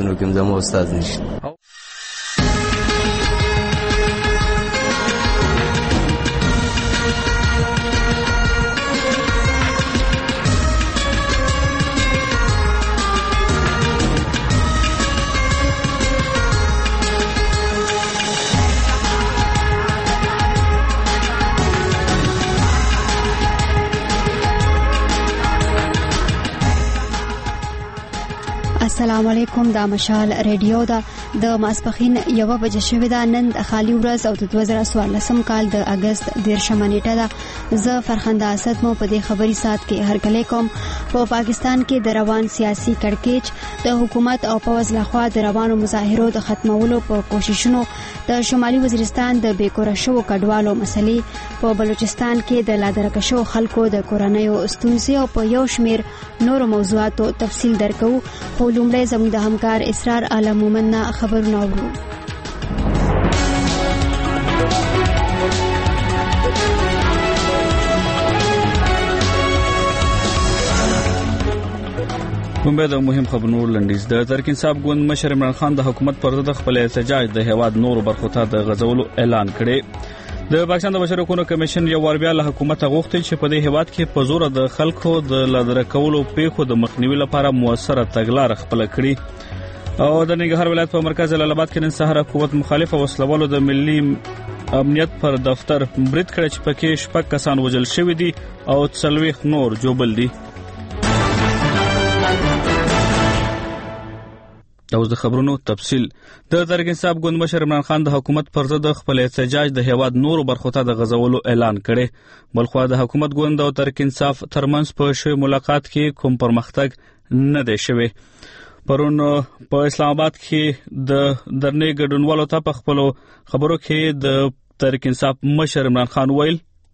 کورسونو کې زموږ استاد نشته. السلام علیکم. دا مشال ریډیو دا د ماسپخین 1 بجې شوې ده. نن خالی ورځ او د 2014 کال د اگست 13 نیټه ده. زه فرخنده اسد مو په دې خبري سات کې هرکلی کوم. په پاکستان کې د روان سیاسي کړکېچ د حکومت او پوز لخوا د روانو مظاهرو د ختمولو په کوششونو د شمالي وزیرستان د بیکوره شو کډوالو مسلې په بلوچستان کې د لادرکه شو خلکو د کورنیو ستونزې او په یو شمیر نور موضوعاتو تفصیل درکو. خو لومړی زموږ د همکار اسرار عالم مومن خبرونه اورو. کومه د مهم خبرونو لنډیز. د ترک انصاف ګوند مشر عمران خان د حکومت پر ضد خپل احتجاج د هواد نور برخو ته د غزولو اعلان کړي. د پاکستان د بشري حقوقو کمیشن یو ور بیا له حکومت غوښتي چې په دې هواد کې په زور د خلکو د لادرکولو پیښو د مخنیوي لپاره موثره تګلارې خپل کړي. او د ننګرهار ولایت په مرکز جلال آباد کې نن سهار حکومت مخالف وسلوالو د ملي امنیت پر دفتر برید کړی چې پکې 6 کسان وژل شوی دي او 40 نور جوبل دي. دا اوس د خبرونو تفصیل. د ترک انصاف ګوند مشر عمران خان د حکومت پر ضد خپل احتجاج د هواد نور برخو ته د غزولو اعلان کړي. بلخو د حکومت ګوند او ترک انصاف ترمنځ په شوی ملاقات کې کوم پرمختګ نه دی شوی. پرون په اسلام آباد کې د درنې ګډونوالو ته په خپل خبرو کې د ترک انصاف مشر عمران خان ویل: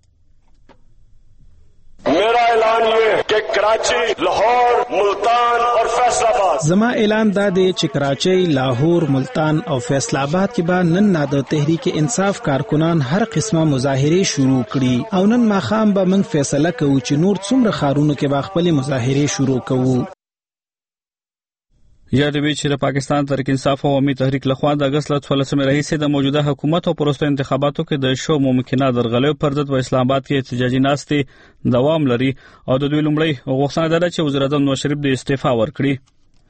मेरा ऐलान ये कि कराची, लाहौर, मुल्तान और फैसलाबाद زما اعلان دا دی چې کراچۍ، لاهور، ملتان او فیصل آباد کې به نن د تحریک انصاف کارکنان هر قسمه مظاهره شروع کړي او نن ماخام به موږ فیصله کوو چې نور څومره خارونو کې به خپل مظاهره شروع کوو. یاد وی چې د پاکستان ترک انصاف او عوامي تحریک لخوا د اگست 14 راهیسې د موجوده حکومت او پروستو انتخاباتو کې د شو ممکنه درغلیو پر ضد په اسلام آباد کې احتجاجي ناستې دوام لري او د دوی لومړی غوښتنه ده چې وزیر اعظم نواز شریف د استعفا ورکړي.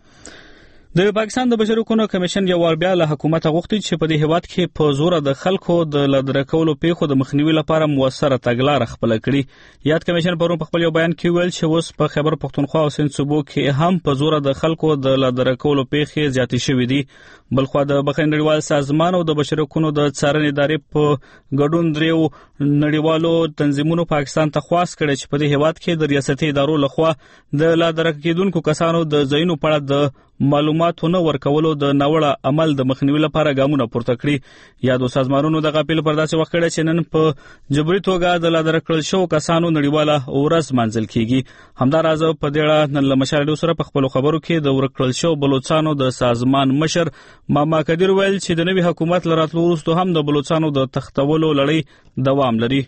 د پاکستان د بشري حقوقو کمیشن یو ور بیا له حکومت غوښتي چې په دې هواد کې په زور د خلکو د لادرکولو پیښو د مخنیوي لپاره موثره تګلارې خپل کړي. یاد کمیشن پرون په خپل یو بیان کې ویل چې اوس په خیبر پختونخوا او سند صوبو کې هم په زور د خلکو د لادرکولو پیښې زیاتې شوې دي. بلخو د بخښنې نړیوال سازمان او د بشري حقوقو د څارنې ادارې په ګډون دریو نړیوالو تنظیمونو پاکستان ته خواست کړي چې په دې هواد کې د ریاستي ادارو لخوا د لادرک کېدونکو کسانو د ځایونو په اړه د معلوماتو نه ورکولو د ناوړه عمل د مخنیوي لپاره ګامونه پورته کړي. یادو سازمانونو د غاپیل پر داسې وخت کړي چې نن په جبري توګه د لادرکړل شو کسانو نړیواله ورځ منځل کیږي. همداراز په دې اړه نن له مشال سره په خپل خبرو کې د ورکړل شو بلوچستانو د سازمان مشر ماما قدیر ویل چې د نوي حکومت لراتلو وروسته هم د بلوچستانو د تختولو لړۍ دوام لري.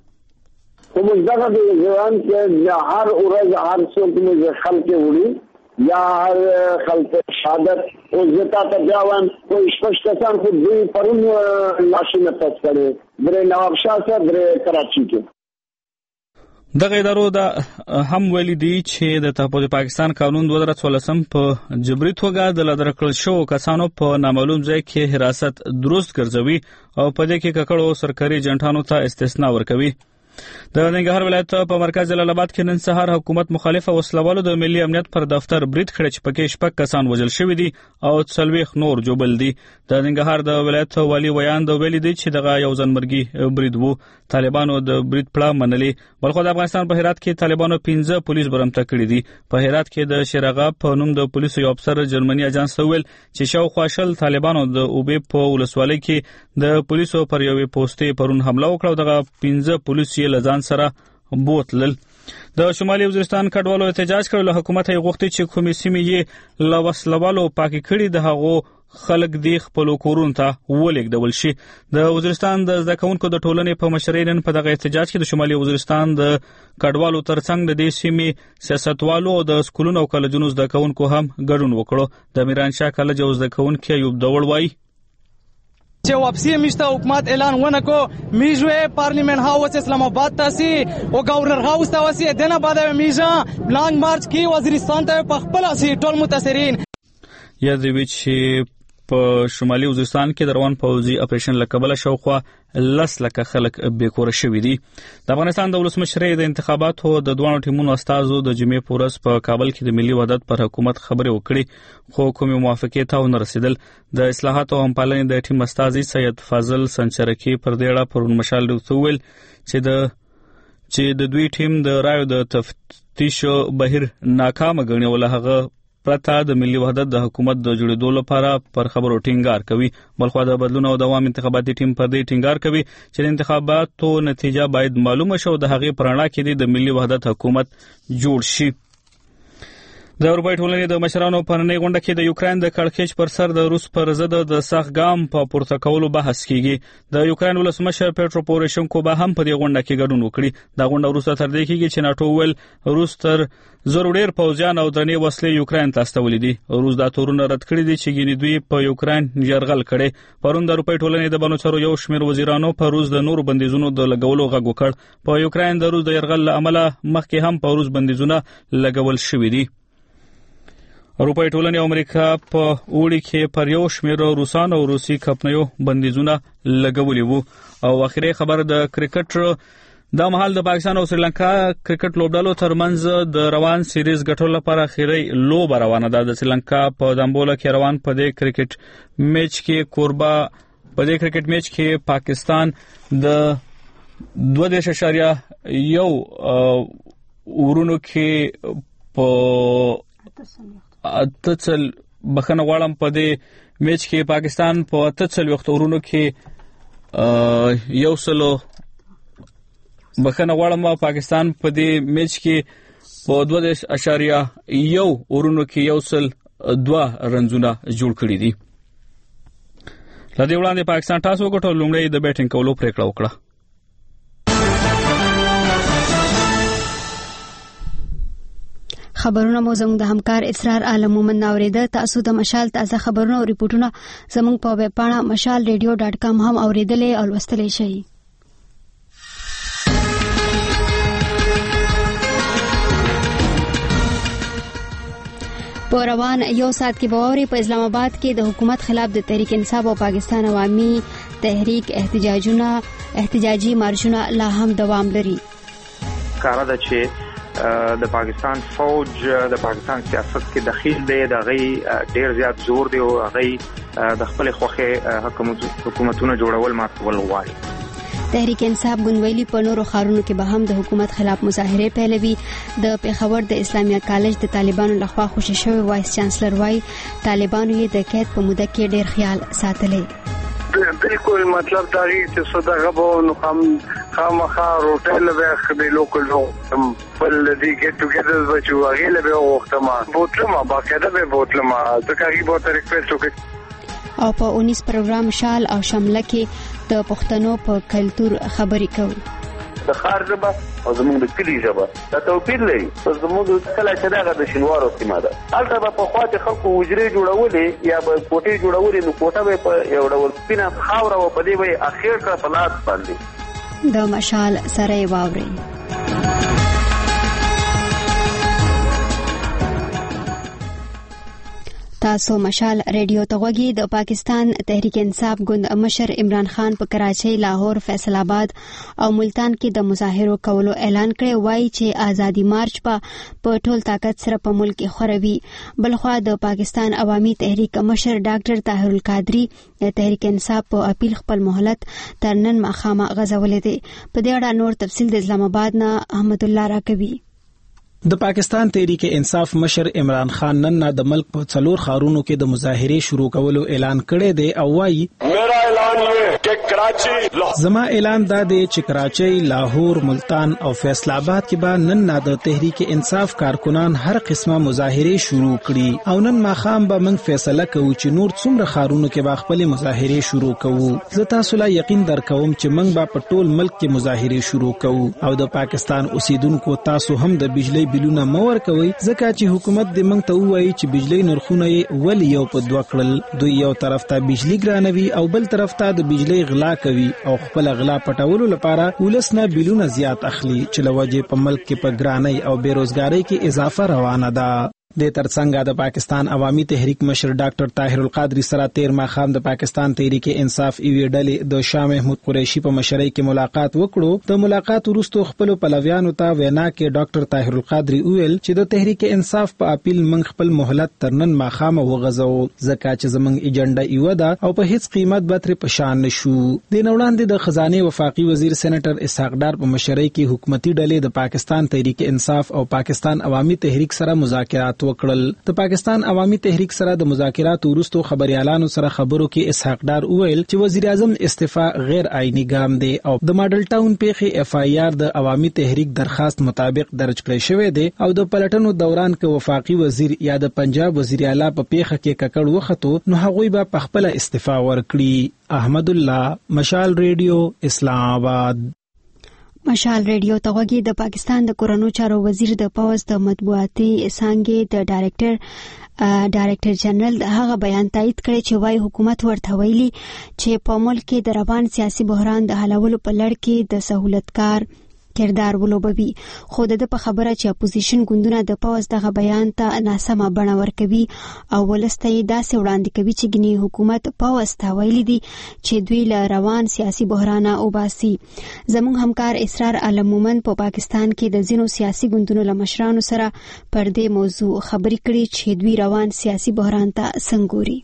کوم ځای دی ځوان چې هر ورځ هر څوک موږ خلک وړي یا هر خلک شهادت او زتا ته بیاوان کوئی شپږ کسان خو دوی پرون لاشونه پس کړي درې نوابشاه سره درې کراچي کې. دغه ادارو دا هم ویلي دي چې د تحفظ پاکستان قانون 2014 په جبري توګه د لادرکړل شو کسانو په نامعلوم ځای کې حراست درست ګرځوي او په دې کې ککړو سرکاري جنټانو ته استثنا ورکوي. د ننګرهار ولایت په مرکز جلال آباد کې نن سهار حکومت مخالف وسلوالو د ملي امنیت پر دفتر برید کړی چې پکې 6 کسان وژل شوی دي او 40 نور جوبل دي. د ننګرهار د ولایت والی ویان د ویلي دي چې دغه یو ځنمرګي برید وو. طالبانو د برید پړه منلي. بلخو د افغانستان په هرات کې طالبانو 15 پولیس برمته کړي دي. په هرات کې د شیراغا په نوم د پولیسو یو افسر جرمني اجانس ته ویل چې شاوخوا شل طالبانو د اوبې په ولسوالۍ کې د پولیسو پر یوې پوسټې پرون حمله وکړه. دغه 15 پولیس یې لزان سره بوتلل. د شمالي وزیرستان کډوالو احتجاج کړو. له حکومت یې غوښتي چې کومې سیمې یې له وسلوالو پاکې کړي د هغو خلک دی خپل کورونو ته ولېږدول شي. د وزیرستان د زده کوونکو د ټولنې په مشرۍ نن په دغه احتجاج کې د شمالي وزیرستان د کډوالو ترڅنګ د دې سیمې سیاستوالو او د سکولونو او کالجونو زده کوونکو هم ګډون وکړو. د میرانشاه کالج او زده کوونکي ایوب داوړ وایي چې واپسی میشته حکومت اعلان ونکو میجوه پارلیمنت هاوس اسلام آباد تاسی او گورنر هاوس تاسی دنه بعد میجا لانگ مارچ کی وزیرستان ته په خپل اسی ټول متاثرین یاد وی چې په شمالي وزیرستان کې د روان پوځي اپریشن لکبله شاوخوا 10 لکه خلک بیکوره شوي دي. د افغانستان د ولسمشرۍ د انتخاباتو د دوه ټیمونو استازو د جمعې په ورځ په کابل کې د ملي وحدت پر حکومت خبرې وکړې خو کومې موافقې ته ونه رسیدل. د اصلاحات او همپالنې د ټیم استازي سید فاضل سنچرکی پر دې اړه پرون مشال ویل چې د دوی ټیم د رایو د تفتیش بهیر ناکام غنیول هغه پرته د ملي وحدت د حکومت د جوړېدو لپاره پر خبرو ټینګار کوي. بلخو د بدلون او دوام انتخاباتي ټیم پر دې ټینګار کوي چې د انتخاباتو نتیجه باید معلومه شي او د هغې پر اړه کې د ملي وحدت حکومت جوړ شي. د اروپای ټولنې د مشرانو په نړۍ غونډه کې د یوکرين د کړکېچ پر سر د روس پر ضد د سخت ګام په پورته کولو بحث کیږي. د یوکرين ولسمشر پیټرو پوروشنکو به هم په دې غونډه کې ګډون وکړي. د غونډه وروسته تر دې کېږي چې ناتو ول روس تر ضروري پوځیان او درنې وسلې یوکرين ته استولې دي. روس دا تورونه رد کړی دي چې ګینې دوی په یوکرين يرغل کړي. پرون د اروپای ټولنې د بنوچرو یو شمېر وزیرانو په روس د نور بندیزونو د لګولو غږ وکړ. په یوکرين د روس د يرغل عمله مخکې هم په روس بندیزونه لګول شوې دي. اروپای ټولنې امریکا په اوړي کې پر یو شمېر روسان او روسي کمپنیو بندیزونه لګولي وو. او اخیری خبر د کرکټ د مهال د پاکستان او سریلانکا کرکټ لوبډالو ترمنځ د روان سیریز ګټلو لپاره اخیری لوبه روانه ده. د سریلانکا په دامبولا کې روان په دې کرکټ میچ کې پاکستان د 2.1 ورونو کې په اتڅل بخنه غواړم په دې میچ کې پاکستان په اتڅل وخت ورونو کې یو سلو بخنه غواړم پاکستان په دې میچ کې په 2.1 ورونو کې یو سل 2 رنزونه جوړ کړی دي. لدې وړاندې پاکستان ټاس وګټو لومړی د بیټینګ کولو پریکړه وکړه. خبرونه مو زموږ د همکار اسرار عالم مومن اوریده. تاسو د مشال تازه خبرونه او ریپورتونه زموږ په ویب پاڼه mashalradio.com هم اوریدلې او لوستلې شئ. په روان یو ساعت کې باوري په اسلام آباد کې د حکومت خلاف د تحریک انصاف او پاکستان عوامي تحریک احتجاجي مارشونه لا هم دوام لري. کار دا چې د پاکستان فوج د پاکستان سیاست کې دخیل دی، د غي ډیر زیات زور دی او غي د خپل خوخه حکومتونو جوړول ماتول غواړي. تحریک انصاف ګوندویلی په نورو ښارونو کې به هم د حکومت خلاف مظاهره پیلوي. د پیښور د اسلامیه کالج د طالبانو لخوا خوشی شوی وایس چانسلر وایي طالبانو یې د قید په موده کې ډیر خیال ساتلی. بالکل مطلب دا دی چې صدقه به نو خامخا روټل به خدای لوکل بل دې کې توګه بچو هغه به وختما بوتلما باقاعده به بوتلما ځکه به تر ریکوست وکړي. او په 19 پروګرام شال او شمله کې د پښتنو په کلچر خبرې کوي. د خار ژبه او زموږ د کلی ژبه دا توپیر لري. زموږ د کله چې دغه د شینوارو سیمه ده هلته به په خواته خلکو وجري جوړولې یا به کوټې جوړولې نو کوټه به په یو ډول سپینه خاور او په دې به اخیر کړه په لاس باندې د مشال سره واوري. تاسو مشال ریډیو ته غوږی. د پاکستان تحریک انصاف ګوند مشر عمران خان په کراچۍ، لاهور، فیصل آباد او ملتان کې د مظاهرو کولو اعلان کړی. وایي چې آزادي مارچ په ټول طاقت سره په ملک خوروي. بلخوا د پاکستان عوامي تحریک مشر ډاکټر طاهر القادری د تحریک انصاف په اپیل خپل مهلت تر نن ماښامه غځولې دی. په دې اړه نور تفصیل د اسلام آباد نه احمد الله راکوي. د پاکستان تحریک انصاف مشر عمران خان نن د ملک په څلور ښارونو کې د مظاهرې شروع کولو اعلان کړی دی او وایي میرا اعلان اعلان یہ کہ کراچی زما اعلان دا دی چې کراچۍ، لاهور، ملتان او فیصل آباد کې به نن د تحریک انصاف کارکنان هر قسمه مظاهره شروع کړي او نن ماخام به موږ فیصله کوو چې نور څومره ښارونو کې به خپل مظاهره شروع کوو. زه تاسو لا یقین درکوم چې موږ به په ټول ملک کې مظاهره شروع کوو او د پاکستان اوسیدونکو تاسو هم د بجلی بلونه مور کوي ځکه چې حکومت د موږ ته وایي چې بجلی نرخونه ولې یو په دوه کړل. دوی یو طرف ته بجلی ګرانوي او بل طرف ته د بجلی غلا کوي او خپل غلا پټولو لپاره ولسنه بلونه زیات اخلي چې لوجه په ملک کې په ګرانۍ او بیروزګاری کې اضافه روانه ده. د ترڅنګ د پاکستان عوامي تحریک مشر ډاکټر طاهر القادری سره تیر ماخام د پاکستان تحریک انصاف ایوی ډلې د شاه محمود قریشي په مشرۍ کې ملاقات وکړو. د ملاقات وروسته خپل پلویانو ته وینا کې ډاکټر طاهر القادری ویل چې د تحریک انصاف په اپیل من خپل مهلت ترنن ماخام وغځو ځکه چې زمنګ ایجنډا ایو ده او په هیڅ قیمت به تر پشان نشو. د نوړاندې د خزانه وفاقي وزیر سېنیټر اسحاق ډار په مشرۍ کې حکومتي ډلې د پاکستان تحریک انصاف او پاکستان عوامي تحریک سره مذاکرات وکړل. د پاکستان عوامي تحریک سره د مذاکراتو وروسته خبريالانو سره خبرو کې اسحاق ډار وویل چې وزیر اعظم استعفا غیر آئینی ګام دی او د ماډل ټاون پیښې اف آی آر د عوامي تحریک درخواست مطابق درج کړی شوی دی او د پلټنو دوران کې وفاقي وزیر یا د پنجاب وزیر اعلی په پیښه کې ککړ وختو نو هغوی به په خپل استعفا ورکړي. احمد الله، مشال ریډیو، اسلام آباد. مشال ریډیو ته غوږی د پاکستان د کورونو چارو وزیر د پوز د مطبوعاتي څانګې د ډایرکټر جنرال هغه بیان تایید کړی چې وايي حکومت ورته ویلي چې په ملک کې د روان سیاسي بحران د حلولو په لړ کې د سہولتکار کردار ولوبوي. خو د په خبره چې اپوزیشن ګوندونه د پوز دغه بیان ته ناسمه بڼه ورکوي او ولسته یې داسې وړاندې کوي چې ګنې حکومت پوز ته ویلي دي چې دوی له روان سیاسي بحران وباسي. زموږ همکار اسرار عالم مومن په پاکستان کې د ځینو سیاسي ګوندونو له مشرانو سره پر دې موضوع خبرې کړي چې دوی روان سیاسي بحران ته څنګه ګوري.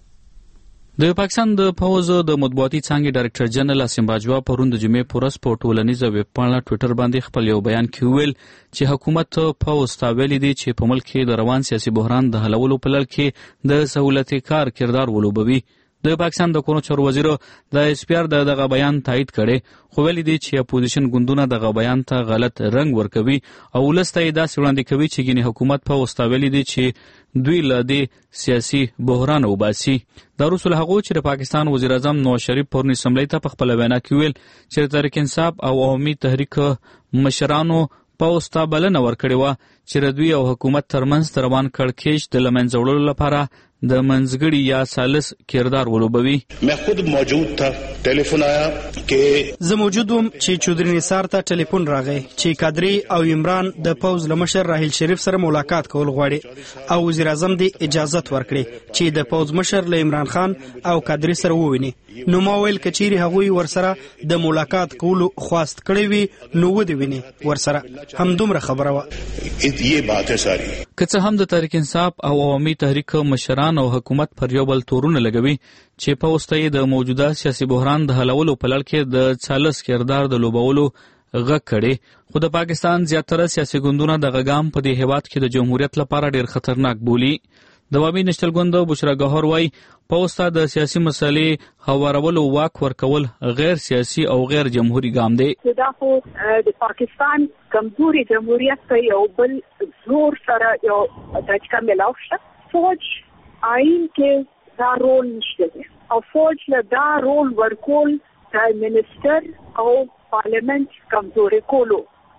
د پاکستان د پوز د مطبوعاتي څانګې ډایرکټر جنرال اسیم باجوا پرون د جمعې پورس په ټولنیزه ویب پاڼه ټوئیټر باندې خپل یو بیان کې ویل چې حکومت پوز ته ویلي دی چې په ملک کې د روان سیاسي بحران د حلولو په لړ کې د سہولتي کار کردار ولوبوي. د پاکستان د کورونو چارو وزیر د اس پی آر دغه بیان تایید کړي خو ویلي دی چې اپوزیشن ګوندونه دغه بیان ته غلط رنګ ورکوي او ولسته یې داسې وړاندې کوي چې ګینه حکومت په واستاویلي دی چې دوی له دې سیاسي بحران وباسي. دا رسول هغه چې د پاکستان وزیر اعظم نواز شریف پرون اسمبلی ته په خپل وینا کې ویل چې تحریک انصاف او عوامي تحریک مشرانو په واستابلنه ورکړي و چې دوی او حکومت ترمنځ روان کړکېچ د لمنځه وړلو لپاره د منځګړي یا سالس کردار ولوبوي. मैं खुद मौजूद था, टेलीफोन आया कि زه موجود وم چې چودري نثار ته ټلیفون راغی چې قادری او عمران د پوز لمشر راحیل شریف سره ملاقات کول غواړي او وزیر اعظم دې اجازه ورکړي چې د پوز مشر له عمران خان او قادری سره وویني. نو ما ویل کچيري هغوی ورسره د ملاقات کولو خواست کړی وي نو ودی ویني ورسره هم دومره خبره و. یہ بات ہے ساری که څه هم د تحریک انصاف او عوامي تحریک مشران او حکومت پر یو بل تورونه لګوي چې په واسطه د موجوده سیاسي بحران د حلولو په لړ کې د چالس کردار د لوبولو غږ کړي خو د پاکستان زیاتره سیاسي ګوندونه د غګام په دې هیواد کې د جمهوریت لپاره ډیر خطرناک بولی. د عوامي نشتل ګوند بشرا ګوهر وای په واسطه د سیاسي مسلې هوارولو واک ورکول غیر سیاسي او غیر جمهوري ګام دی. دا خو د پاکستان کمزوري جمهوریت ته یو بل زور سره یو دچکا ملاوشه. فوج آئین کې دا رول نشته دی او فوج له دا رول ورکول پرایم منسٹر او پارلیمنت کمزوري کولو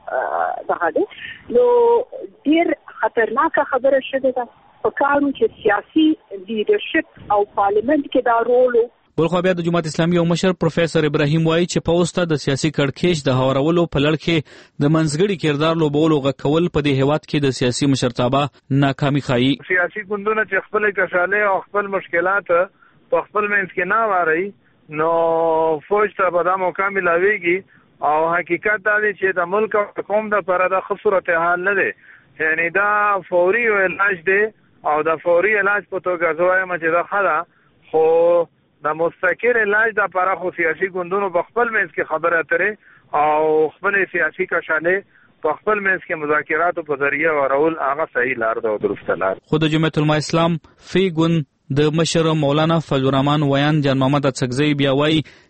دغه دی. نو ډیر خطرناکه خبره شوه ده په کارو چې سیاسي لیډرشپ او پارلیمنت کې دا رول. بلخو بیا د جماعت اسلامي او مشر پروفیسور ابراهیم وایي چې په واسطه د سیاسي کړکېچ د هوارولو په لړ کې د منځګړي کردار لوبولو غکول په دې هیواد کې د سیاسي مشرتابه ناکامي ښایي. سیاسي ګوندونه چې خپل کشاله او خپل مشکلات په خپل منځ کې نه واري نو فوج ته به دا موقع ملاويږي او حقیقت دا دی چې د ملک او قوم د لپاره د خصوصیت حال نه دی. یعنی دا فوري علاج دی او د فوري علاج په توګه زوایم چې دا خلا خو د مستقر علاج د لپاره خو سیاسي ګوندونو په خپل منځ کې خبره اترې او خپل سیاسي کشاله په خپل منځ کې مذاکرات په ذریعہ ورول هغه صحیح لار ده او درست لار. خود جمعیت العلماء اسلام فی ګوند د مشر مولانا فضل الرحمن ویان جان محمد اڅکزی بیا وایي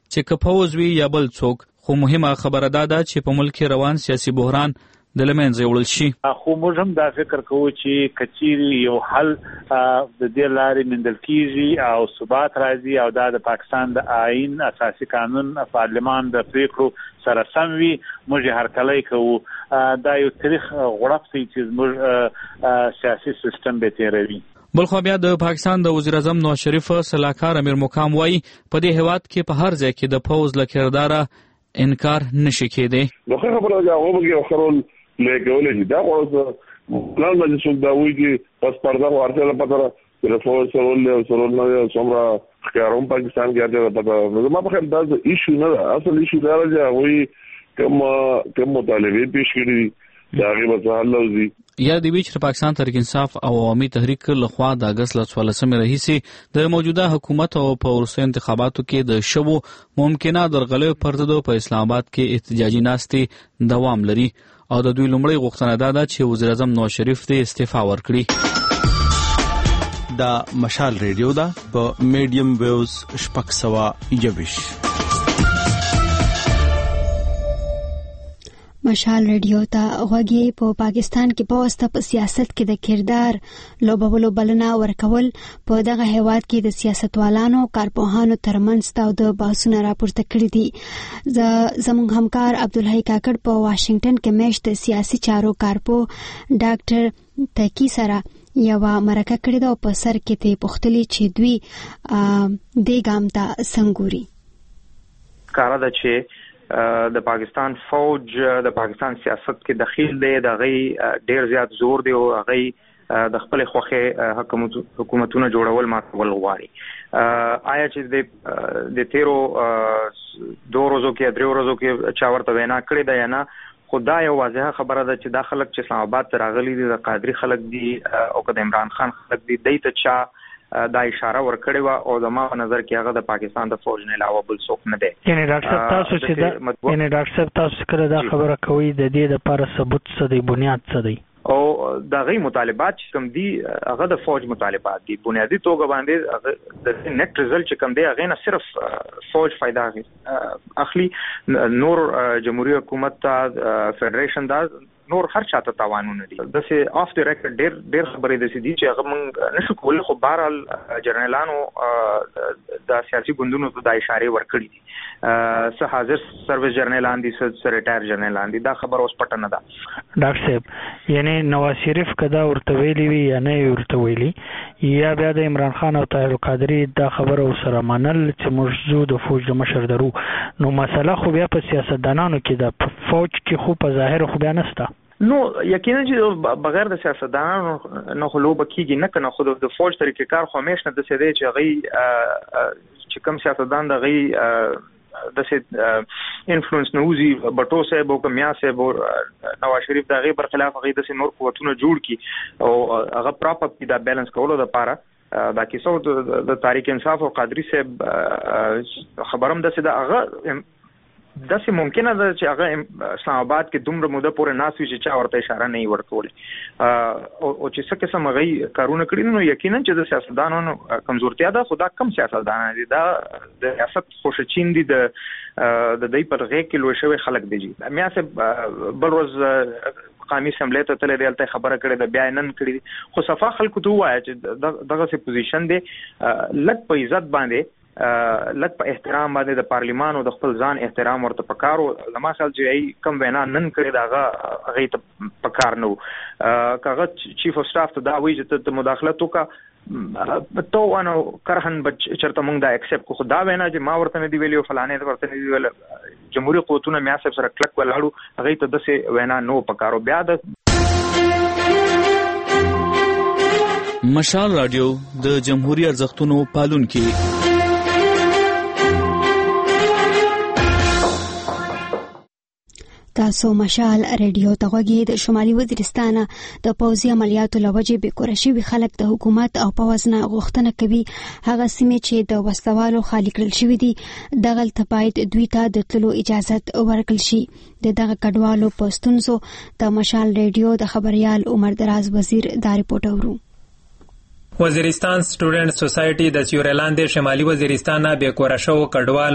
چې کفوز وی یا بل څوک، خو مهمه خبره ده چې په ملک روان سیاسي بحران د لمنځه وړل شي. خو موږ هم دا فکر کوو چې کچيري یو حل د دې لارې مندل کیږي او ثبات راځي او دا د پاکستان د آئین، اساسي قانون، پارلمان د پریکړو سره سم وي، موږ هر کله کوو. دا یو تاریخ غړپ سي چې موږ سیاسي سیستم به تیروي. بلخو بیا د پاکستان د وزیر اعظم نواز شریف صلاحکار امیر مقام وایي په دې هیواد کې په هر ځای کې د فوز له کرداره انکار نشي کېدی. نو خبره ده هغه به خرول لګولې دي دا اوس پلان باندې څوک دا وایي چې پس پردا ورته لپاره تلفون سرول نه څومره ښکاروم پاکستان کې دا پته ما په خیال دا ایشو نه ده. اصل ایشو دا راځي وایي کوم مطالبه پیش کړي دا غي به حل لوزي. یا د ویچ پاکستان تحریک انصاف او عوامي تحریک لخوا د اگست ل 14 رئیسې د موجوده حکومت او په ورسته انتخاباتو کې د شوو ممکنه درغلیو پر ضد په اسلام آباد کې احتجاجي ناستې دوام لري او د دوی لومړی غوښتنه ده چې وزیر اعظم نواز شریف ته استعفا ورکړي. دا مشال ریډیو ده په میډیم ویوز 621. مشال ریډیو ته غوږی په پاکستان کې په واسطه په سیاست کې د کردار لوبولو بلنه ورکول په دغه هیواد کې د سیاستوالانو کارپوهانو ترمنځ تاو د بحثونه راپورته کړي دي. زموږ همکار عبدالحی کاکړ په واشنگټن کې میشت سیاسي چارو کارپو ډاکټر تکی سره یو مرکه کړې ده او په سر کې ته پوښتلي چې دوی دې ګام ته څنګه ګوري. کار ده چې د پاکستان فوج د پاکستان سیاست کې دخیل دی، د غي ډیر زیات زور دی او غي د خپل خوخه حکومتونو جوړول ماتول غواړي. آیا چې د 13 ورځو کې 3 ورځو کې چا ورته وینا کړې ده یا نه، خدای یو واضحه خبره ده چې دا خلک چې اسلام آباد ته راغلي دي د قادری خلک دي او که د عمران خان خلک دي، دای ته چا دا اشاره ورکړې و او زما په نظر کې هغه د پاکستان د فوج نه علاوه بل څوک نه دی. یعنی ډاکټر صاحب تاسو کړه دا خبره کوي د دې لپاره ثبوت څه دی، بنیاد څه دی؟ او دا غي مطالبات چې کوم دي هغه د فوج مطالبات دي. بنیادی توګه باندې د نیټ ریزلټ چې کوم دی هغه نه صرف فوج فائدہ اخلي، نور جمهوریت حکومت ته فدریشن دا نور هر چاته تاوانونه دي. د سه اف دی ریکورډ ډیر خبرې د سې دي چې هغه موږ نشو کولای، خو بهرحال جرنالانو د سیاسي ګوندونو ته د اشاره ورکړي دي. سه حاضر سرویس جرنالان دي، سه ریټایر جرنالان دي، دا خبر اوس پټه نه ده. ډاکټر صاحب یعنی نواز شریف کدا ورته ویلی وی یا نه ورته ویلی یا بیا د عمران خان او طاهر القادری دا خبر او سره منل چې موجود د فوج د مشر درو، نو مسله خو بیا په سیاستدانانو کې د فوج کې خو په ظاهر خو بیا نسته. نو یقینا چې بغیر د سیاستدانانو نه خلو بکیږي نه کنه، خود د فوج طریقې کار خو همیشه د څه دی چې غي چې کوم سیاستدان د غي د څه انفلوئنس نوزي بټو صاحب او کمیا صاحب او نواز شریف د غي برخلاف غي د نور قوتونو جوړ کی او هغه پراپر دا بیلانس کولو د پاره دا کیسو د تاریخ انصاف او قادری صاحب خبرم د څه د هغه دا سه ممکنه ده چې هغه اسلام آباد کې دومره موده پورې ناسوي چې چا ورته اشاره نه ورکول او چې څه قسم غي کارونه کړی، نو یقینا چې د سیاستدانونو کمزورتیا ده. خدا کم سیاستدان دي دا د ریاست خوشچین دي د دې پر غي کې لوي شوی خلک دي. میا سه بل روز قومي اسمبلی ته تل دی خبره کړې ده، بیا نن کړې، خو صفه خلکو ته وایي چې دغه سه پوزیشن دی لک په عزت باندې لک په احترام باندې د پارلیمان او د خپل ځان احترام ورته پکارو. زما خیال چې کم وینا نن کړی داغه غي ته پکار نو کاغه چیف اف سټاف ته دا وایي چې ته مداخلت وکړه تو انو کرهن بچ چرته مونږ دا ایکسپټ کو خدا وینا چې ما ورته نه دی ویلو فلانه ورته نه دی ویل. جمهوریت قوتونه میا صاحب سره کلک ولاړو غي ته د څه وینا نو پکارو. بیا د مشال رادیو د جمهوریت ارزښتونو پالونکي. تاسو مشال ریډیو ته غوږی د شمالي وزیرستان د پوځي عملیاتو لوجې به کورشي خلک د حکومت او پوځ نه غوښتنه کوي هغه سیمه چې د وسلوالو خالی کړل شوې دي دغه تبعید دوی ته د تلو اجازه ورکړل شي. دغه کډوالو پښتونزو د مشال ریډیو د خبريال عمر دراز وزیر دا رپورټ اورو. وزیرستان سټوډنټ سوسایټي د سیورلاند شمالي وزیرستان به کورشو کډوالو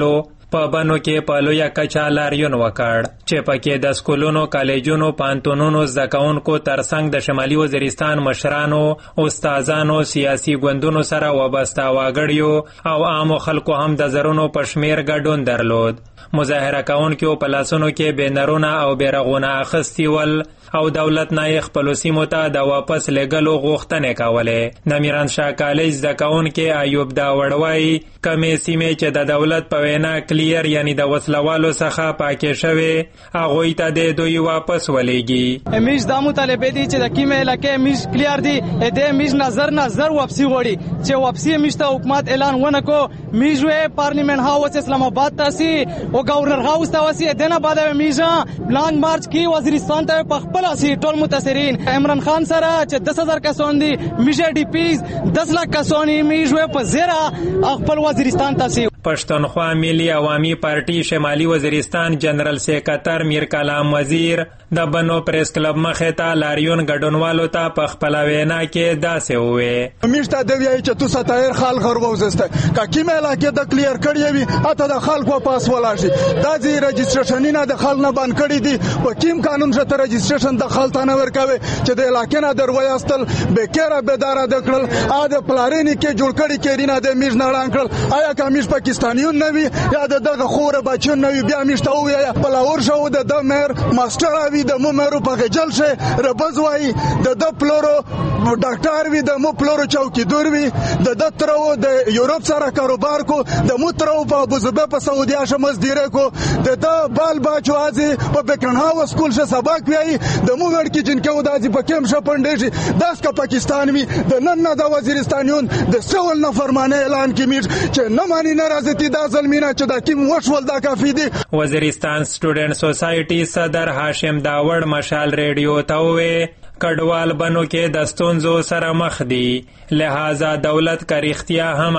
په بنو کې په لویه کچه لاریون وکړ چې پکې د سکولونو، کالجونو، پانتونونو زده کوونکو ترڅنګ د شمالي وزیرستان مشرانو، استادانو، سیاسي ګوندونو سره وابسته وګړیو او عامو خلکو هم د زرونو په شمیر ګډون درلود. مظاهره کوونکو په لاسونو کې بینرونه او بیرغونه اخیستي ول او دولت نه یې خپلو سیمو ته د واپس لېږلو غوښتنې کولې. د میرانشاه کالج زده کوونکی ایوب داوړ وایي کمې سیمې چې د دولت په وینا کلیر یعنی د وسلوالو څخه پاکې شوې هغوی ته د دوی واپس ولېږي. میش دا مطالبه دي چې د کومې علاقې میش کلیر دي د میش نظر واپسی غواړي چې واپسی میش ته حکومت اعلان ونه کو. میش پارلیمنت هاوس اسلام آباد ته سي او گورنر هاوس ته وسی دنه بعد میجا لانګ مارچ کی وزیرستان ته پخپل اسی ټول متاثرین عمران خان سره چې 10000 کسان دي میجا ډی پیز 10 لک کسان میجو په زیرا خپل وزیرستان ته سي. پښتونخوا ملي عوامي پارټي شمالي وزیرستان جنرال سیکرټر میر کلام وزیر د بنو پریس کلب مخې ته لاریون ګډونوالو ته په خپل وینا کې داسې وویل میشته د ویای چې تو ستایر خلک ورغوزسته کا کیمه علاقه د کلیر کړی وي اته د خلکو پاس ولاشي دا زی رجسټریشن نه د خلک نه بند کړی دي په کیم قانون شته رجسټریشن د خلک نه ورکوي چې د علاقې نه دروياستل بیکره بداره د کړل ا د پلارینی کې جوړ کړی کې نه د میش نه لاند کړل آیا کمیش پاکستانیون نوي یا دغه خوره بچون نوي بیا میشته ویا بلاور شو د مر ماستر وی د ممرو په جل شه ربز وای د پلورو ډاکټر وی د مو پلورو چوکیدور وی د ترو د یورپ سره کاروبار کو د مو ترو په ابوظبی په سعودي شمس دیره کو د بال باچو ازي په بکن هاوس سکول شه سبق وی د مو ور کې جن کې ودازي په کېم شه پندې داس کا پاکستان وی د نن نه د وزیرستانیون د سوال نه فرمانه اعلان کې میټ چې نه مانی ناراضتی دا ظلمینه چې دا کیم وشول دا کافی دي. وزیرستان سټوډنټ سوسایټي صدر هاشم داوړ مشال ریډیو ته وې کډوال بنو کې د ستونزو سره مخ دي لہذا دولت کا رښتیا هم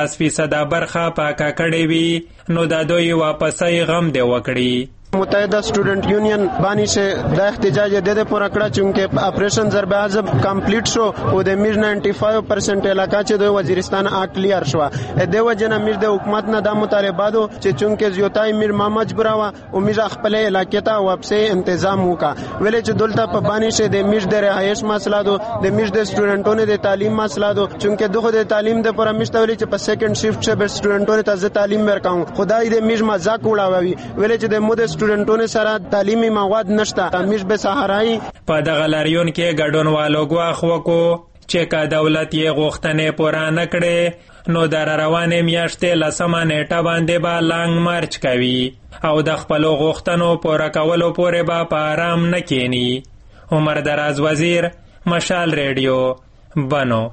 80% برخه پاکه کړې وي نو د دوی واپسۍ غم دی وکړي. متحده स्टूडेंट यूनियन बानी से दा احتجاج दे पूरा कड़ा चूंकि ऑपरेशन ضرب आजम कंप्लीट शो ओ दे मिर 95% इलाका चे दो वजीरिस्तान आ क्लियर शो दे वजना मिर दे हुकूमत ना दा मुतालबादो चे चूंकि जियोताई मिर मा मजबुरावा ओ मिर खपले इलाके ता वापसे इंतजाम होका वेले चे दुलता प बानी से दे मिर दे रहायश मसला दो दे मिर दे स्टूडेंटों ने दे तालीम मसला दो चूंकि दो दे तालीम दे पूरा मिस्तवली चे प सेकंड शिफ्ट से बे स्टूडेंटों ने ताजे तालीम वर्काऊं खुदाई दे मिर मजाक उड़ावी वेले चे दे मुदे स्टूडेंटونه سره تعلیمي مواد نشته تمیز به صحرایی په دغه لاریون کې ګډونوالو غواخ وکړو چې کا دولت یې غوښتنې پوره نه کړې نو در روانې میاشتې لسمه نیټه باندې به لانګ مارچ کوي او د خپل غوښتنو پوره کولو پورې به په آرام نه کینی. عمر دراز وزیر مشال ریډیو بنو.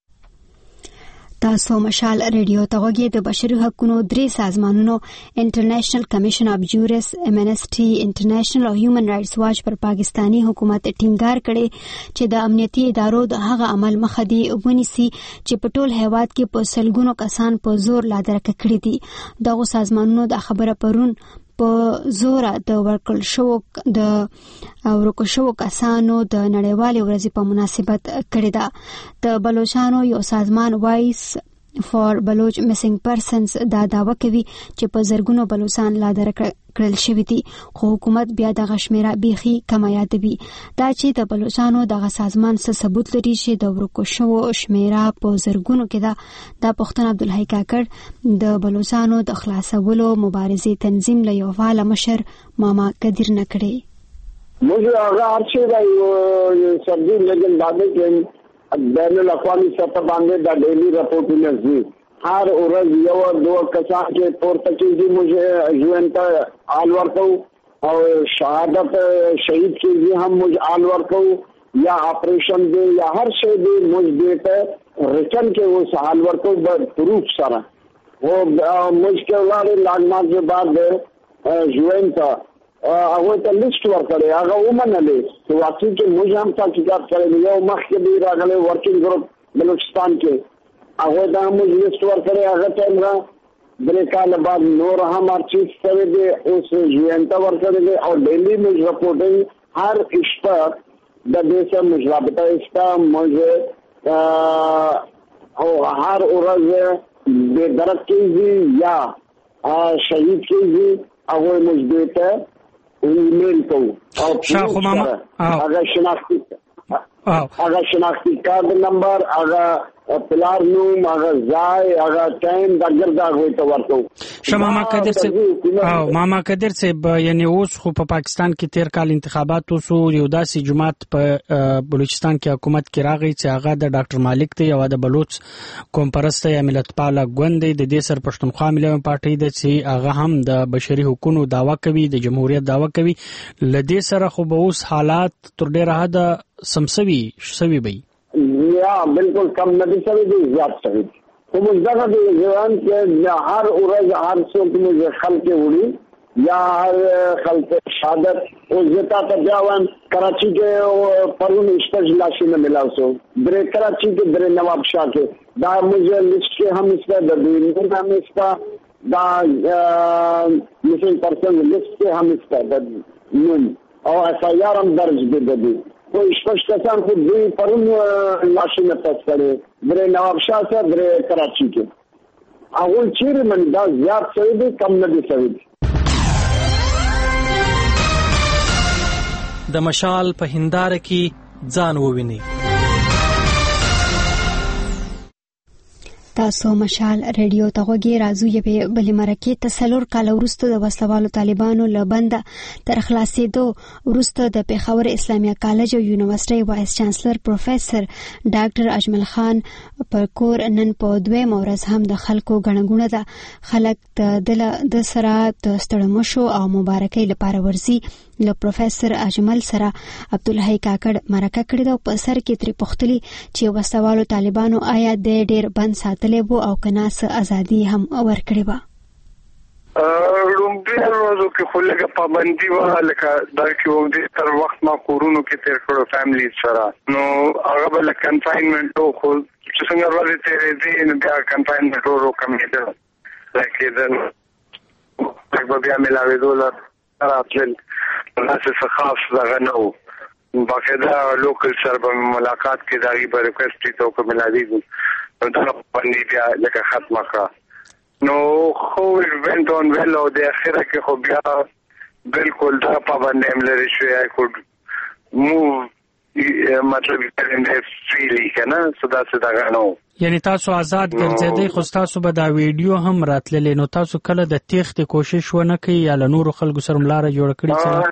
تاسو مشال ریډیو ته غوږی د بشري حقوقو درې سازمانونو انټرنیشنل کمیشن اف جورس امنسټي انټرنیشنل او هیومن رائټس واچ پر پاکستانی حکومت ټینګار کړي چې د امنیتي ادارو د هغه عمل مخه دی ونیسي چې په ټول هیواد کې په سلګونو کسان په زور لادرکه کړي دي. دغه سازمانونو د خبره پرون په زور د ورکل شو کسانو د نړیوالې ورځې په مناسبت کړې ده. د بلوچستان یو سازمان وایس فار بلوچ میسنګ پرسنز دا دعوه کوي چې په زرګونو بلوچستان لادر کړل شوی دي خو حکومت بیا د شمیره بیخي کم یادوي. دا چې د بلوچستان دغه سازمان څه ثبوت لري چې د ورکو شو شمیره په زرګونو کې ده. د پښتون عبدالحی کاکړ د بلوچستان د خلاصولو مبارزې تنظیم له یو فعال مشر ماما قدیر نه کړي. مجھے هر شي دا سبزی لیکن بعد کې بین الاقوامی سطح باندې دا ډیلی رپورټونه زی هر ورځ یو دو کسان کې پورته کېږي مجھے یوان ته آل ورکو او شهادت شهید کېږي هم مجھے آل ورکو یا آپریشن دی یا هر شی دی مجھے دیتا ریٹن کې وہ آل ورکو پروف سره وہ مجھ کے ولاړې لاګمات کے بعد یوان ته هغه ته لیست ورکړی هغه ومنلې چې واقعي کې موږ هم تحقیقات کړی یو مخکې دی راغلی ورکینګ ګروپ بلوچستان کې هغه دا موږ لیست ورکړی هغه ټایم را درې کال بعد نور هم ارچیف کړی دی اوس یوان ته ورکړی دی او ډیلی موږ رپورټینګ هر اشته د دې سره موږ رابطه استا موږ او هر ورځ به درک کېږي یا شهید کیږي هغه موږ دته ایمیل کوو او شاخو ماما هغه شناختی کارت نمبر هغه پلار نوم هغه ځای هغه ټایم د ګرځا غوي ته ورته شماما قدر سے او ماما قدر سے یعنی اوس خو په پاکستان کې 13 کال انتخابات وسو یو داسې جماعت په بلوچستان کې حکومت کې راغی چې هغه د ډاکټر مالک ته یو د بلوچ قوم پرسته یا ملت پاله ګوند د دې سر پښتونخوا ملي پارټي د چې هغه هم د بشري حقوقو دعوا کوي د جمهوریت دعوا کوي لدې سره خو به اوس حالات تر ډیره حد سمسوي وي یا بالکل کم نه دي سوي دي زیات سوي خو موږ دا د ځوان کې هر ورځ هر څوک موږ خلک وړي یا هر خلک شهادت او زتا ته بیاوان کراچي کې پرون استج لاشي نه ملاوسو درې کراچي کې درې نواب شاه کې دا موږ لیست کې هم استه د دې هم استه دا مسلم پرسن لیست کې هم استه د نوم او اسایار هم درج دي کوئی شپږ کسان خو دوی پرون لاشي نه پس کړي درې نواب شاه سره درې کراچي کې هغه چیرې من دا زیات شوی دي کم نه دي شوی د مشال په هنداره کې ځان وویني تاسو مشال ریډیو ته غوږی راځو یوه بل مرکه تسلور کال وروسته د وسلوالو طالبانو لبند تر خلاصېدو وروسته د پیښور اسلامیه کالج او یونیورسيټي وایس چانسلر پروفیسور ډاکټر اجمل خان پر کور نن په دوه مورز هم د خلکو غنغونه ده خلک د سره د ستړمشو او مبارکۍ لپاره ورزي له پروفیسور اجمل سره عبدالحی کاکړ مرکه کړې ده په سر کې تری پختلی چې وسوالو طالبانو آیا د ډېر بند ساتلې وو او کناس ازادي هم ورکړې و لومړی ورځو کې خو لږه پابندي و لکه دا کې و دې تر وخت ما کورونو کې تیر کړو فیملی سره نو هغه بل کنفاینمنت خو چې څنګه ورته تیرې دي نو بیا کنفاینمنت ورو کمیده لکه دا بیا ملاوي دولار راتل ناسه خاص دغه نو باقاعده لوکل سره په ملاقات کې داغي په ریکوست ته کو ملادي نو دا باندې بیا لکه ختمه کړه نو خو وینټ اون ویل او د اخره کې خو بیا بالکل دا پابندي لري شوی I could move مطلب فریلی کنه صدا غنو یعنی تاسو آزاد ګرځیدئ خو تاسو به دا ویډیو هم راتللې نو تاسو کله د تېښتې کوشش ونه کړئ یا له نورو خلکو سره ملاره جوړ کړئ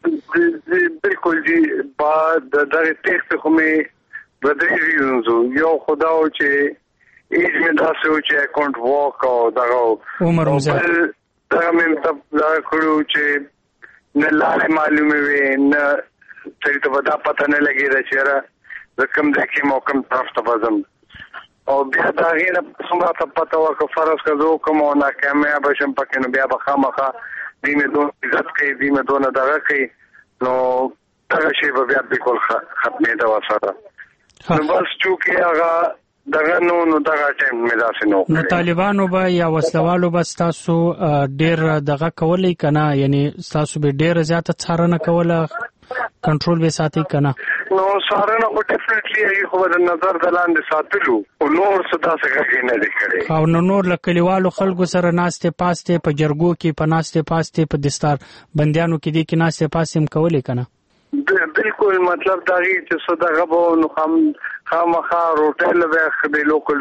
بالکل جی بعد د تېښتې خو مې بدري ریزونز یو خدا او چې ایج مې داسې و چې I can't walk او دغه عمر هم زیات دغه مې دا کړو چې نه لارې معلومې وې نه چې ته ودا پته نه لګېده چې زه کوم ځای کې مو کوم طرف ته وځم او بیا دا غیر څومره ته پته وکړه فرض کړو کوم نه کامیاب شم پکې نو بیا به خامخا دې مې دوه عزت کوي دې مې دوه دغه کوي نو دغه شی به بیا بالکل ختمې دا وسره نو بس چې هغه دغه نو دغه ټیم مې داسې نو طالبانو به یا وسلوالو به تاسو ډېر دغه کولای کنه یعنی تاسو به ډېر زیاته څارنه کوله کنټرول به ساتي کنه نو سارنه او ډیفینټلی خو د نظر دلاندې ساتلو او نور څه تاسو نه لیکلي او نور لکلیوالو خلکو سره ناشته پاسته په جرګو کې په ناشته پاسته په دستار بندیانو کې دي کې ناشته پاسته هم کولې کنه بالکل مطلب دا غي چې صدا غبو نو خامخا روټل به خدای لوکل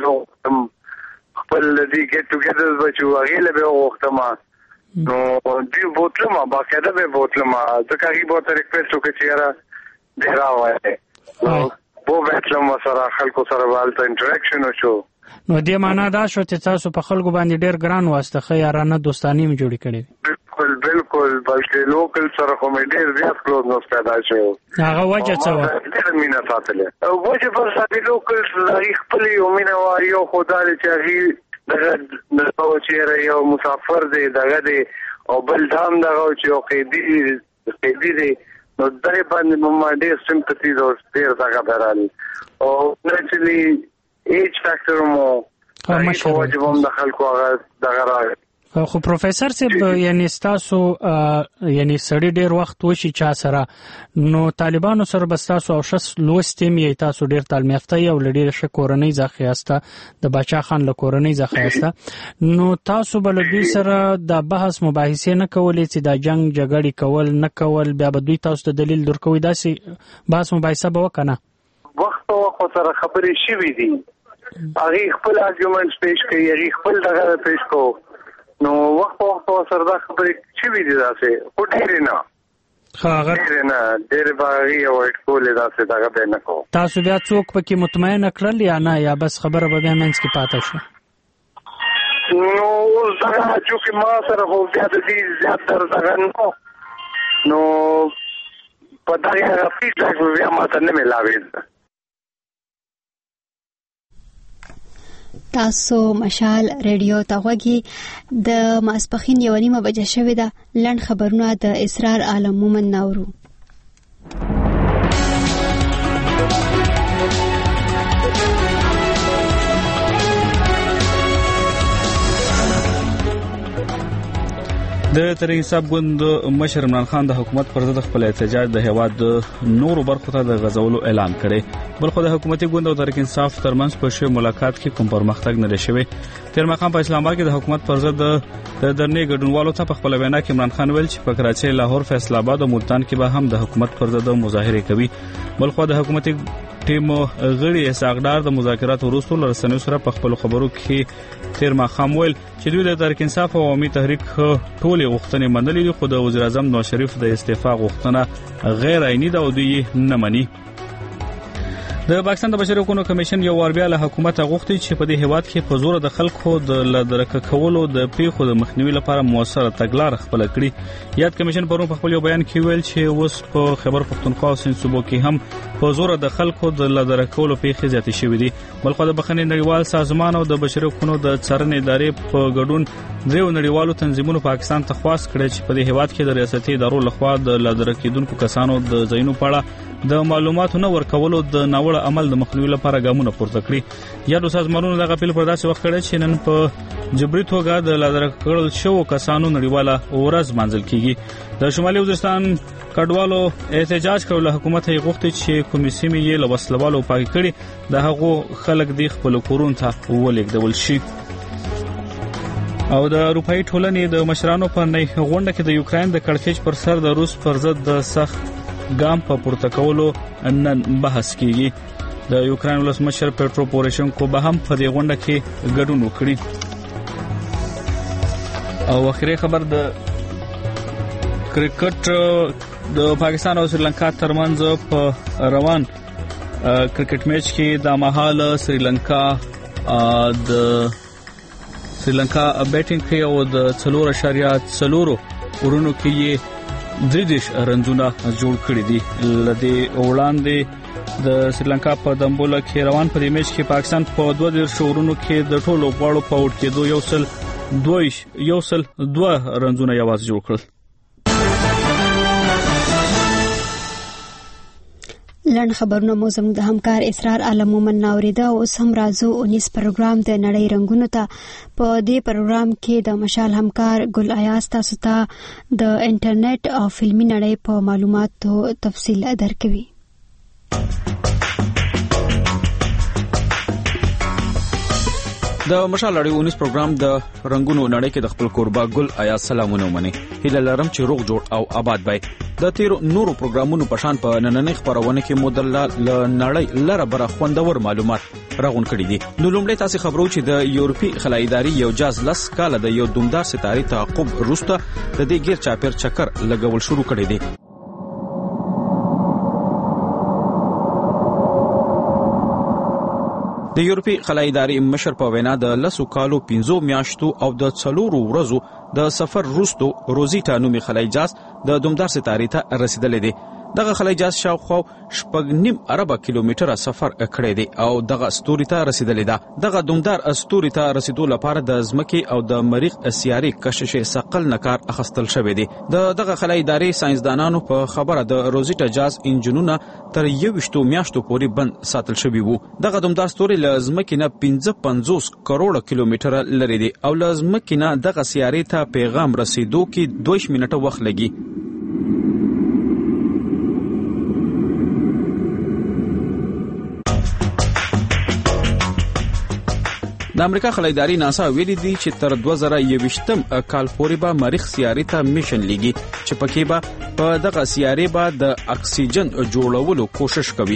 خپل دې ګټ ټوګیدر بچو هغه له به وختما نو دی بوتلما باقاعده به بوتلما ځکه هغه بوت ریکوست وکړي چې را ډیرا وای نو بو بوتلما سره خلکو سره والته انټریکشن وشو نو دې معنا دا شو چې تاسو په خلکو باندې ډیر ګران واسطه خیارانه دوستانی م جوړی کړي بالکل بلکې لوکل سره کوم ډیر زیات کلوز نو پیدا شو هغه وجه څه و ډیر مینا ساتله او وجه پر ساتي لوکل تاریخ خپل یو مینا وایو خدای چې هغه دغه چې یو مسافر دی دغه دی او بل دام دغه چې یو قیدی دی نو درې باندې مما ډیر سمپتیز او ډیر دغه درالي او نچلی ایج فاکټر مو هغه واجب هم د خلکو هغه دغه راغی خو پروفیسور صاحب یعنی تاسو یعنی سړی ډیر وخت وشي چا سره نو طالبانو سره بس تاسو او شس لوستیم یی تاسو ډیر تعلیم یافته یو لډیر ش کورنۍ ځخیاسته د بچا خان له کورنۍ ځخیاسته نو تاسو بل دوی سره د بحث مباحثه نه کولې چې د جنگ جګړې کول نه کول بیا به دوی تاسو ته دلیل درکوي داسې بحث مباحثه به وکنه وخت او سره خبرې شوې دي هغه خپل ارګومنټس پیش کوي هغه خپل دغه پیش کوي نو وخت سره دا خبرې شوې دي داسې خو ډېرې نه ډېرې باغي او ټولې داسې دغه به نه کوو تاسو بیا څوک پکې مطمئن کړل یا نه یا بس خبره به بیا منځ کې پاتې شو نو اوس دغه چې ما سره خو بیا د دې زیات دغه نو په دغه فیډبیک بیا ماته نه ملاوي تاسو مشال ریډیو ته غوږی د ماسپخین 1:30 بجې شوې ده لړ خبرونه د اسرار عالم مومن ناورو د تحریک انصاف ګوند مشر عمران خان د حکومت پر ضد خپل احتجاج د هیواد نورو برخو ته د غزولو اعلان کړي بل خو د حکومتي ګوند او تحریک انصاف ترمنځ په شوی ملاقات کې کوم پرمختګ نه لشي تیر مقام په اسلام آباد کې د حکومت پر ضد د درنې ګډونوالو ته په خپل وینا کې عمران خان ویل چې په کراچۍ لاهور فیصل آباد او ملتان کې به هم د حکومت پر ضد مظاهره کوي بل خو د حکومتي ټیم غړي اساقدار د مذاکرات وروسته لرسنیو سره په خپل خبرو کې تیر مقام ویل چې دوی د تحریک انصاف او عوامي تحریک ټول غوښتنې منلې خو د وزیر اعظم نواز شریف د استعفا غوښتنه غیر عیني ده او دوی نه مني د پاکستان د بشري حقوقو کمیشن یو وار بیا له حکومت غوښتي چې په دې هیواد کې په زور د خلکو د لدرک کولو د پیښو د مخنیوي لپاره موثره تګلار خپل کړي یاد کمیشن پرون په خپل بیان کې ویل چې اوس په خیبر پختونخوا او سند صوبو کې هم په زور د خلکو د لدرک کولو پیښې زیاتې شوې دي بلخو د بخښنې نړیوال سازمان او د بشري حقوقو د څارنې ادارې په ګډون دریو نړیوالو تنظیمونو پاکستان ته خواست کړی چې په دې هیواد کې د ریاستي ادارو لخوا د لدرک کېدونکو کسانو د ځایونو په اړه د معلوماتو نه ورکولو د ناوړه عمل د مخنیوي لپاره ګامونه پورته کړي یادو سازمانونو دغه پیل پر داسې وخت کړی چې نن په جبري توګه د لدرک کړل شو کسانو نړیواله ورځ منځل کیږي د شمالي وزیرستان کډوالو احتجاج کول حکومت یې غوښتي چې کومې سیمې یې له وسلوالو پاک کړي د هغو خلک د خپل کورون ته ولېږدول شي او د اروپאי ټولنې د مشرانو په نه غونډه کې د یوکرين د کړکېچ پر سر د روس پر ضد د سخت ګام په پورته کولو نن بحث کیږي د یوکرين ولسمشر پېټرو پوروشنکو به هم په دې غونډه کې ګډون وکړي او اخیری خبر د کرکټ د پاکستان او سریلانکا ترمنځ په روان کرکټ میچ کې د مهال سریلانکا بیټینګ کوي او د 4.4 ورونو کې دریدش رنزونه جوړ کړی دي لدې وړاندې د سریلانکا په دمبولا کې روان په دې میچ کې پاکستان په 2 شورونو کې د ټولو غواړو په وټ کې یو سل 2 رنزونه یواز جوړ کړل لړ خبرونه مو زموږ د همکار اسرار عالم مومن ناوریده او اوس هم راځو 19 پروګرام د نړۍ رنگونو ته په دې پروګرام کې د مشال همکار ګل ایاز تاسو ته د انټرنیټ او فلمي نړۍ په معلوماتو تفصیل درکوي د مشال اړیو 19 پروګرام د رنگونو نړۍ کې د خپل قربا ګل آیا سلامونه ومني هیله لرم چې روغ جوړ او آباد وي د تیر نورو پروګرامونو په شان په نننۍ خبرونه کې مودل نړۍ لره بره خوندور معلومات راغون کړي دي نو لومړی تاسو خبرو چې د یورپی خلای ادارې یو جاز لس کاله د یو دومدار ستاري تعقب وروسته د دې غیر چاپیر چکر لګول شروع کړي دي د یورپی خلای ادارې مشر په وینا د لسو کالو 15 میاشتو او د 4 ورځو د سفر وروسته روزیټا نومي خلای جاز د دومدار ستاري ته رسیدلې دي دغه خلای جاز شاوخوا 8.5 اربه کیلومتره سفر کړی دی او دغه ستوري ته رسیدلی ده. دغه دومدار ستوري ته رسیدو لپاره د ځمکې او د مریخ سیارې کشش ثقل نه کار اخیستل شوی دی. دغه خلای ادارې ساينسدانانو په خبره د روزیټا جاز انجنونه تر 21 میاشتو پورې بند ساتل شوی وو. دغه دومدار ستوري له ځمکې نه 55 کروڑه کیلومتره لري دی او له ځمکې نه دغه سیارې ته پیغام رسیدو کې 2 منټه وخت لګي. د امریکا خلای ادارې ناسا ویلي دي چې تر 2021 کال پورې به مریخ سیارې ته میشن لګي چې پکې به په دغه سیارې به د اکسیجن جوړولو کوشش کوي.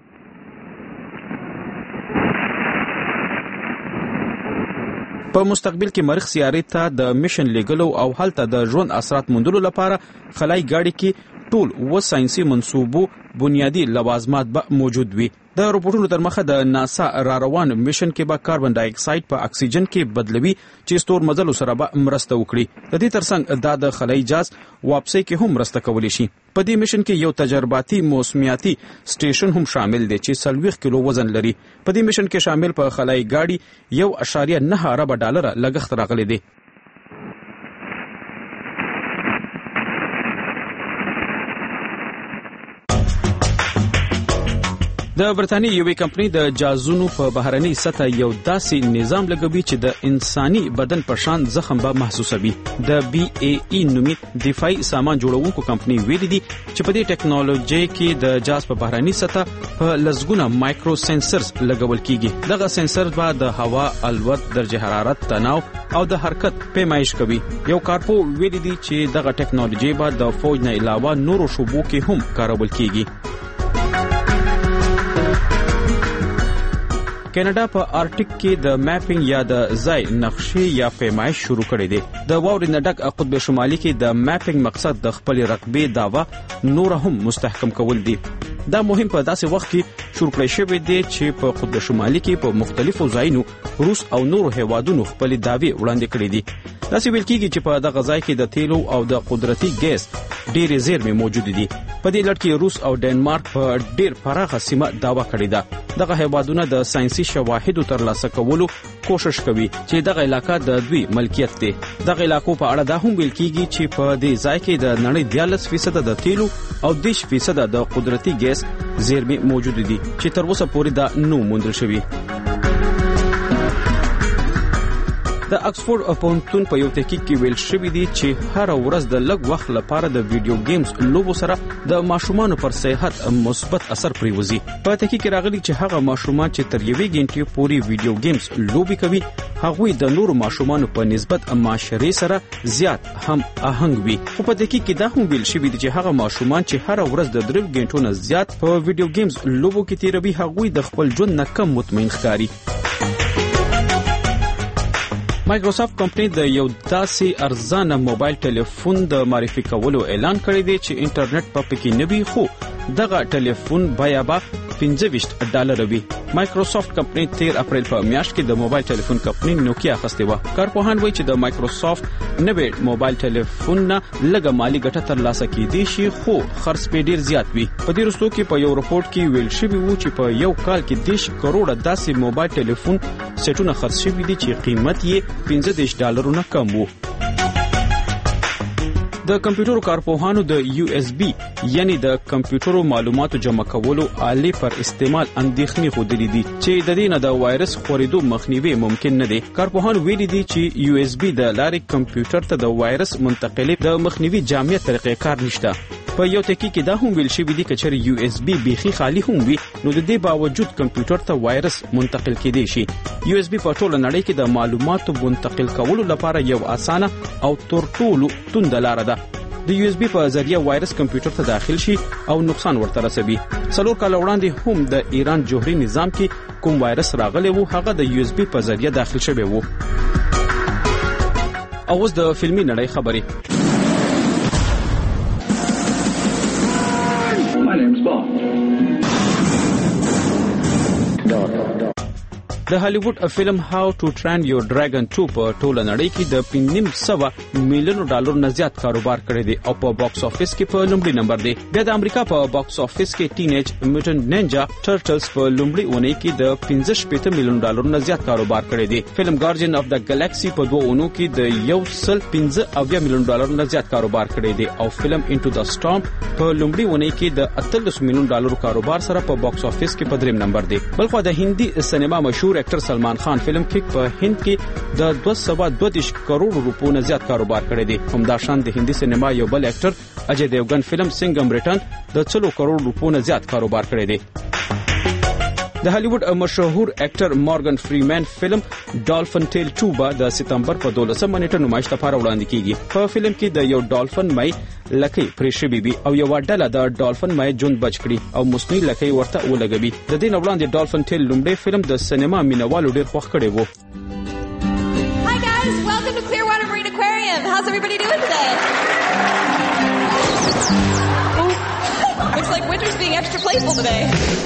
په مستقبل کې مریخ سیارې ته د میشن لګلو او هلته د ژوند اثرات موندلو لپاره خلای ګاډي کې ټول و ساينسي منسوبو بنیادی لوازمات به موجود وي. د رپورټونو تر مخه د ناسا را روان میشن کې به کاربن ډای اکساید په اکسیجن کې بدلوي چې ستور مزلو سره به مرسته وکړي. د دې ترڅنګ د خلای جاز واپسي کې هم مرسته کولی شي. په دې میشن کې یو تجرباتي موسمیاتي سټیشن هم شامل دی چې 40 کیلو وزن لري. په دې میشن کې شامل په خلای ګاډي 1.9 ارب ډالر لګښت راغلی دی. د برتانیې یوې کمپنۍ د جازونو په بهرنۍ سطح یو داسې نظام لګوي چې د انساني بدن په شان زخم به محسوسوي. د BAE نومي دفاعي سامان جوړونکو کمپنۍ ویلي دي چې په دې ټیکنالوژي کې د جاز په بهرنۍ سطح په لزګونه مایکرو سنسرز لګول کیږي. دغه سنسر به د هوا، الوت، درجه حرارت، تناو او د حرکت پیمایش کوي. یو کارپو ویلي دي چې دغه ټیکنالوژي به د فوج نه علاوه نورو شوبو کې هم کارول کیږي. کینیډا په آرټیک کې د میپینګ یا د ځای نقشې یا پیمایش شروع کړې ده. د واورې نه ډک قطب شمالي کې د میپینګ مقصد د خپل رقبې داوا نور هم مستحکم کول دي. دا مهم په داسې وخت کې شروع کړی شوی دی چې په قطب شمالي کې په مختلفو ځایونو روس او نورو هیوادونو خپل داوی وړاندې کړې دي. داسې ویل کېږي چې په دغه ځای کې د تیلو او د قدرتي ګیس ډېرې زیرمې موجود دي. په دې لړ کې روس او ډنمارک په ډېر پراخه سیمه داوا کړې ده. دغه هیوادونه د ساينسي شواهدو ترلاسه کولو کوشش کوي چې دغه علاقہ د دوی ملکیت دی. دغه علاقو په اړه دا هم ویل کېږي چې په دې ځای کې د نړۍ 14% د تیلو او 10% د قدرتي ګیس زیرمې موجود دي چې تر اوسه پورې دا نو موندل شوی. د اکسفورد پوهنتون په یو تحقیق کې ویل شوی دی چې هر ورځ د لږ وخت لپاره د ویډیو گیمز لوبو سره د ماشومانو پر صحت مثبت اثر پریوزي. په تحقیق کې راغلی چې هغه ماشومان چې تر 1 غنټې پورې ویډیو گیمز لوبي کوي هغوی د نورو ماشومانو په نسبت معاشري سره زیات هم آهنګ وي. خو په تحقیق کې دا هم ویل شوی دی چې هغه ماشومان چې هر ورځ د 3 غنټو نه زیات په ویډیو گیمز لوبو کې تیروي هغوی د خپل ژوند نه کم مطمئن ښکاري. مایکروسافت کمپنۍ د یو داسې ارزانه موبایل ټلیفون د معرفي کولو اعلان کړی دی چې انټرنیټ په پکې نه وي خو دغه ټلیفون بیا به $15 وي. مایکروسافت کمپنۍ 13 اپریل په میاشت کې د موبایل ټلیفون کمپنۍ نوکیا اخیستې و. کارپوهان وایي چې د مایکروسافت نوې موبایل ټلیفون نه لږه مالی ګټه ترلاسه کیدی شي خو خرڅ په ډیر زیات وي. په دې وروستو کې په یو رپورت کې ویل شوی و چې په یو کال کې 10 کروڑه داسې موبایل ټلیفون سیټونه خرڅ شوي دي چې قیمت یې $15 نه کم وو. د کمپیوټر کارپوهانو د USB یعنی د کمپیوټر معلوماتو جمع کولو آلې پر استعمال اندېښنې خوده دي چې د دې نه د وایرس خورېدو مخنیوي ممکن نه دي. کارپوهان ویلي دي چې USB د لارې کمپیوټر ته د وایرس منتقلې د مخنیوي جامع طریقې کار نشته. په یو تحقیق کې دا هم ویل شوی دی چې چېرې USB بيخي خالی هم وي نو د دې باوجود کمپیوټر ته وایرس منتقل کېدی شي. USB په ټوله نړۍ کې د معلوماتو منتقل کولو لپاره یو اسانه او تر ټولو توند لار ده. د USB په ذریعہ وایرس کمپیوټر ته داخل شي او نقصان ورته رسوي. 4 کال وړاندې هم د ایران جوهري نظام کې کوم وایرس راغلی وو هغه د USB په ذریعہ داخل شوی وو. اوس د فلمي نړۍ خبرې. د هالیوډ فلم هاو ټو ټرین یور ډراګن 2 په ټوله نړۍ کې د $5.9 میلیون نه زیات کاروبار کړی دی او په باکس افیس کې په لومړي نمبر دی. بیا د امریکا په باکس افیس کې ټینیج میوټنټ نینجا ټرټلز په لومړي اونۍ کې د $15 میلیون نه زیات کاروبار کړی دی. فلم ګارډین اف د ګالاکسي په 2 اونو کې د $115 میلیون نه زیات کاروبار کړی دی او فلم انټو د سټارم په لومړي اونۍ کې د $18 میلیون کاروبار سره په باکس افیس کې په 3 نمبر دی. بلخو د هندي سینما مشهور اکټر سلمان خان فلم کیک په هند کې د 232 کروڑ روپو نه زیات کاروبار کړی دی. همداشان د هندي سینما یو بل اکټر اجے دیوګن فلم سنگم ریټرن د 3 کروڑ روپو نه زیات کاروبار کړی دی. د هالیوډ مشهور اکټر مورګن فریمن فلم ډالفن ټیل 2 د سپتمبر په 12 نیټه نمایش لپاره وړاندې کیږي. په فلم کې د یو ډالفن مې لکۍ پرېښې بيبي او یو ډله د ډالفن مې جون بچ کړي او مصنوعي لکۍ ورته ولګوي. د دې وړاندې ډالفن ټیل لومړی فلم د سینما مینوالو ډیر خوښ کړی وو. Hi guys, welcome to Clearwater Marine Aquarium. How's everybody doing today? Looks like Winter's being extra playful today.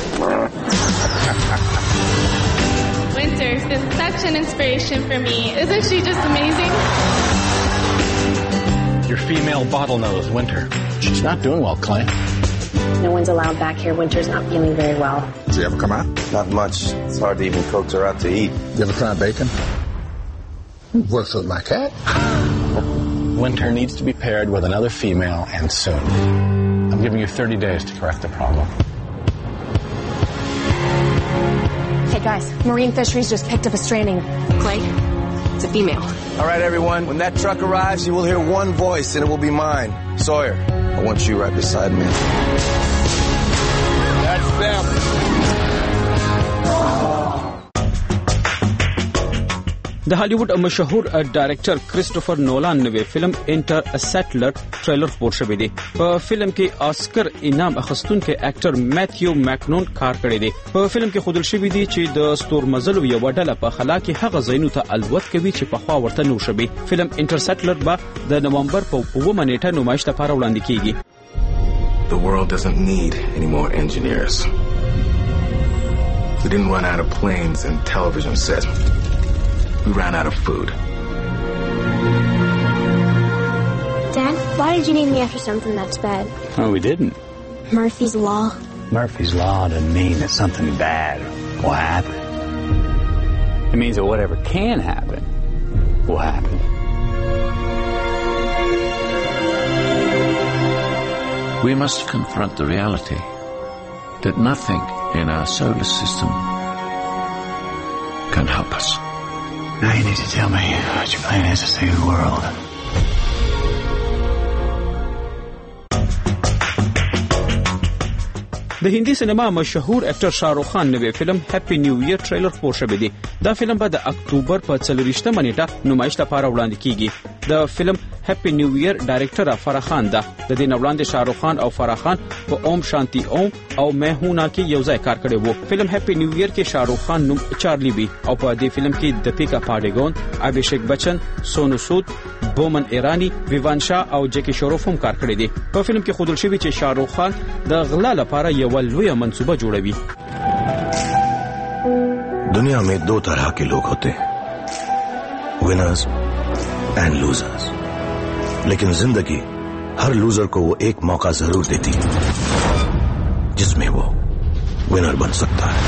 Winter's been such an inspiration for me. Isn't she just amazing? Your female bottlenose, Winter. She's not doing well, Clay. No one's allowed back here. Winter's not feeling very well. Does he ever come out? Not much. It's hard to even coax her out to eat. You ever try bacon? Works with my cat. Winter needs to be paired with another female and soon. I'm giving you 30 days to correct the problem. Hey guys, Marine Fisheries just picked up a stranding. Clay, it's a female. All right, everyone. When that truck arrives, you will hear one voice, and it will be mine. Sawyer, I want you right beside me. That's them. د هالیوډ مشهور ډایرکټر کریسټوفر نولان نوې فلم انټر سټلر ټریلر خپور شوی دی. په فلم کې آسکر انعام اخیستونکي اکټر میتھیو میکنون کار کړی دی. په فلم کې ښودل شوی دی چې د ستورمزلو یو ډله په خلا کې هغه ځایونو ته الوت کوي چې په خوا ورته نو شوی. فلم انټر سټلر به د نومبر په 9 نیټه نمایش لپاره وړاندې کیږي. The world doesn't need any more engineers. We didn't run out of planes and television sets. We ran out of food. Dad, why did you name me after something that's bad? No, we didn't. Murphy's Law. Murphy's Law doesn't mean that something bad will happen. It means that whatever can happen will happen. We must confront the reality that nothing in our solar system can help us. Now you need to tell me what your plan is to save the world. د هندي سینما مشهور اکټر شاهرخ خان نوې فلم هپی نیو ایئر ټریلر خپور شوی دی. دا فلم به د اکتوبر په 24 نیټه نمایش لپاره وړاندې کیږي. د فلم هپی نیو ایئر ډایرکټر فرح خان ده. د دې وړاندې شاهرخ خان او فرح خان په اوم شانتی اوم او میں ہوں نا کې یو ځای کار کړی وو. فلم هپی نیو ایئر کې شاهرخ خان نوم چارلی بی او په دې فلم کې دیپیکا پاډیګون، ابھیشیک بچن، سونو سود، بومن ایرانی، ویوان شاه او جیکی شروف هم کار کړی دي. په فلم کې ښودل شوی چې شاهرخ خان د غلا لپاره یو لویه منصوبه جوړوي. दुनिया में 2 तरह के लोग होते हैं, winners and losers. लेकिन जिंदगी हर लूजर को वो एक मौका जरूर देती है जिसमें वो विनर बन सकता है.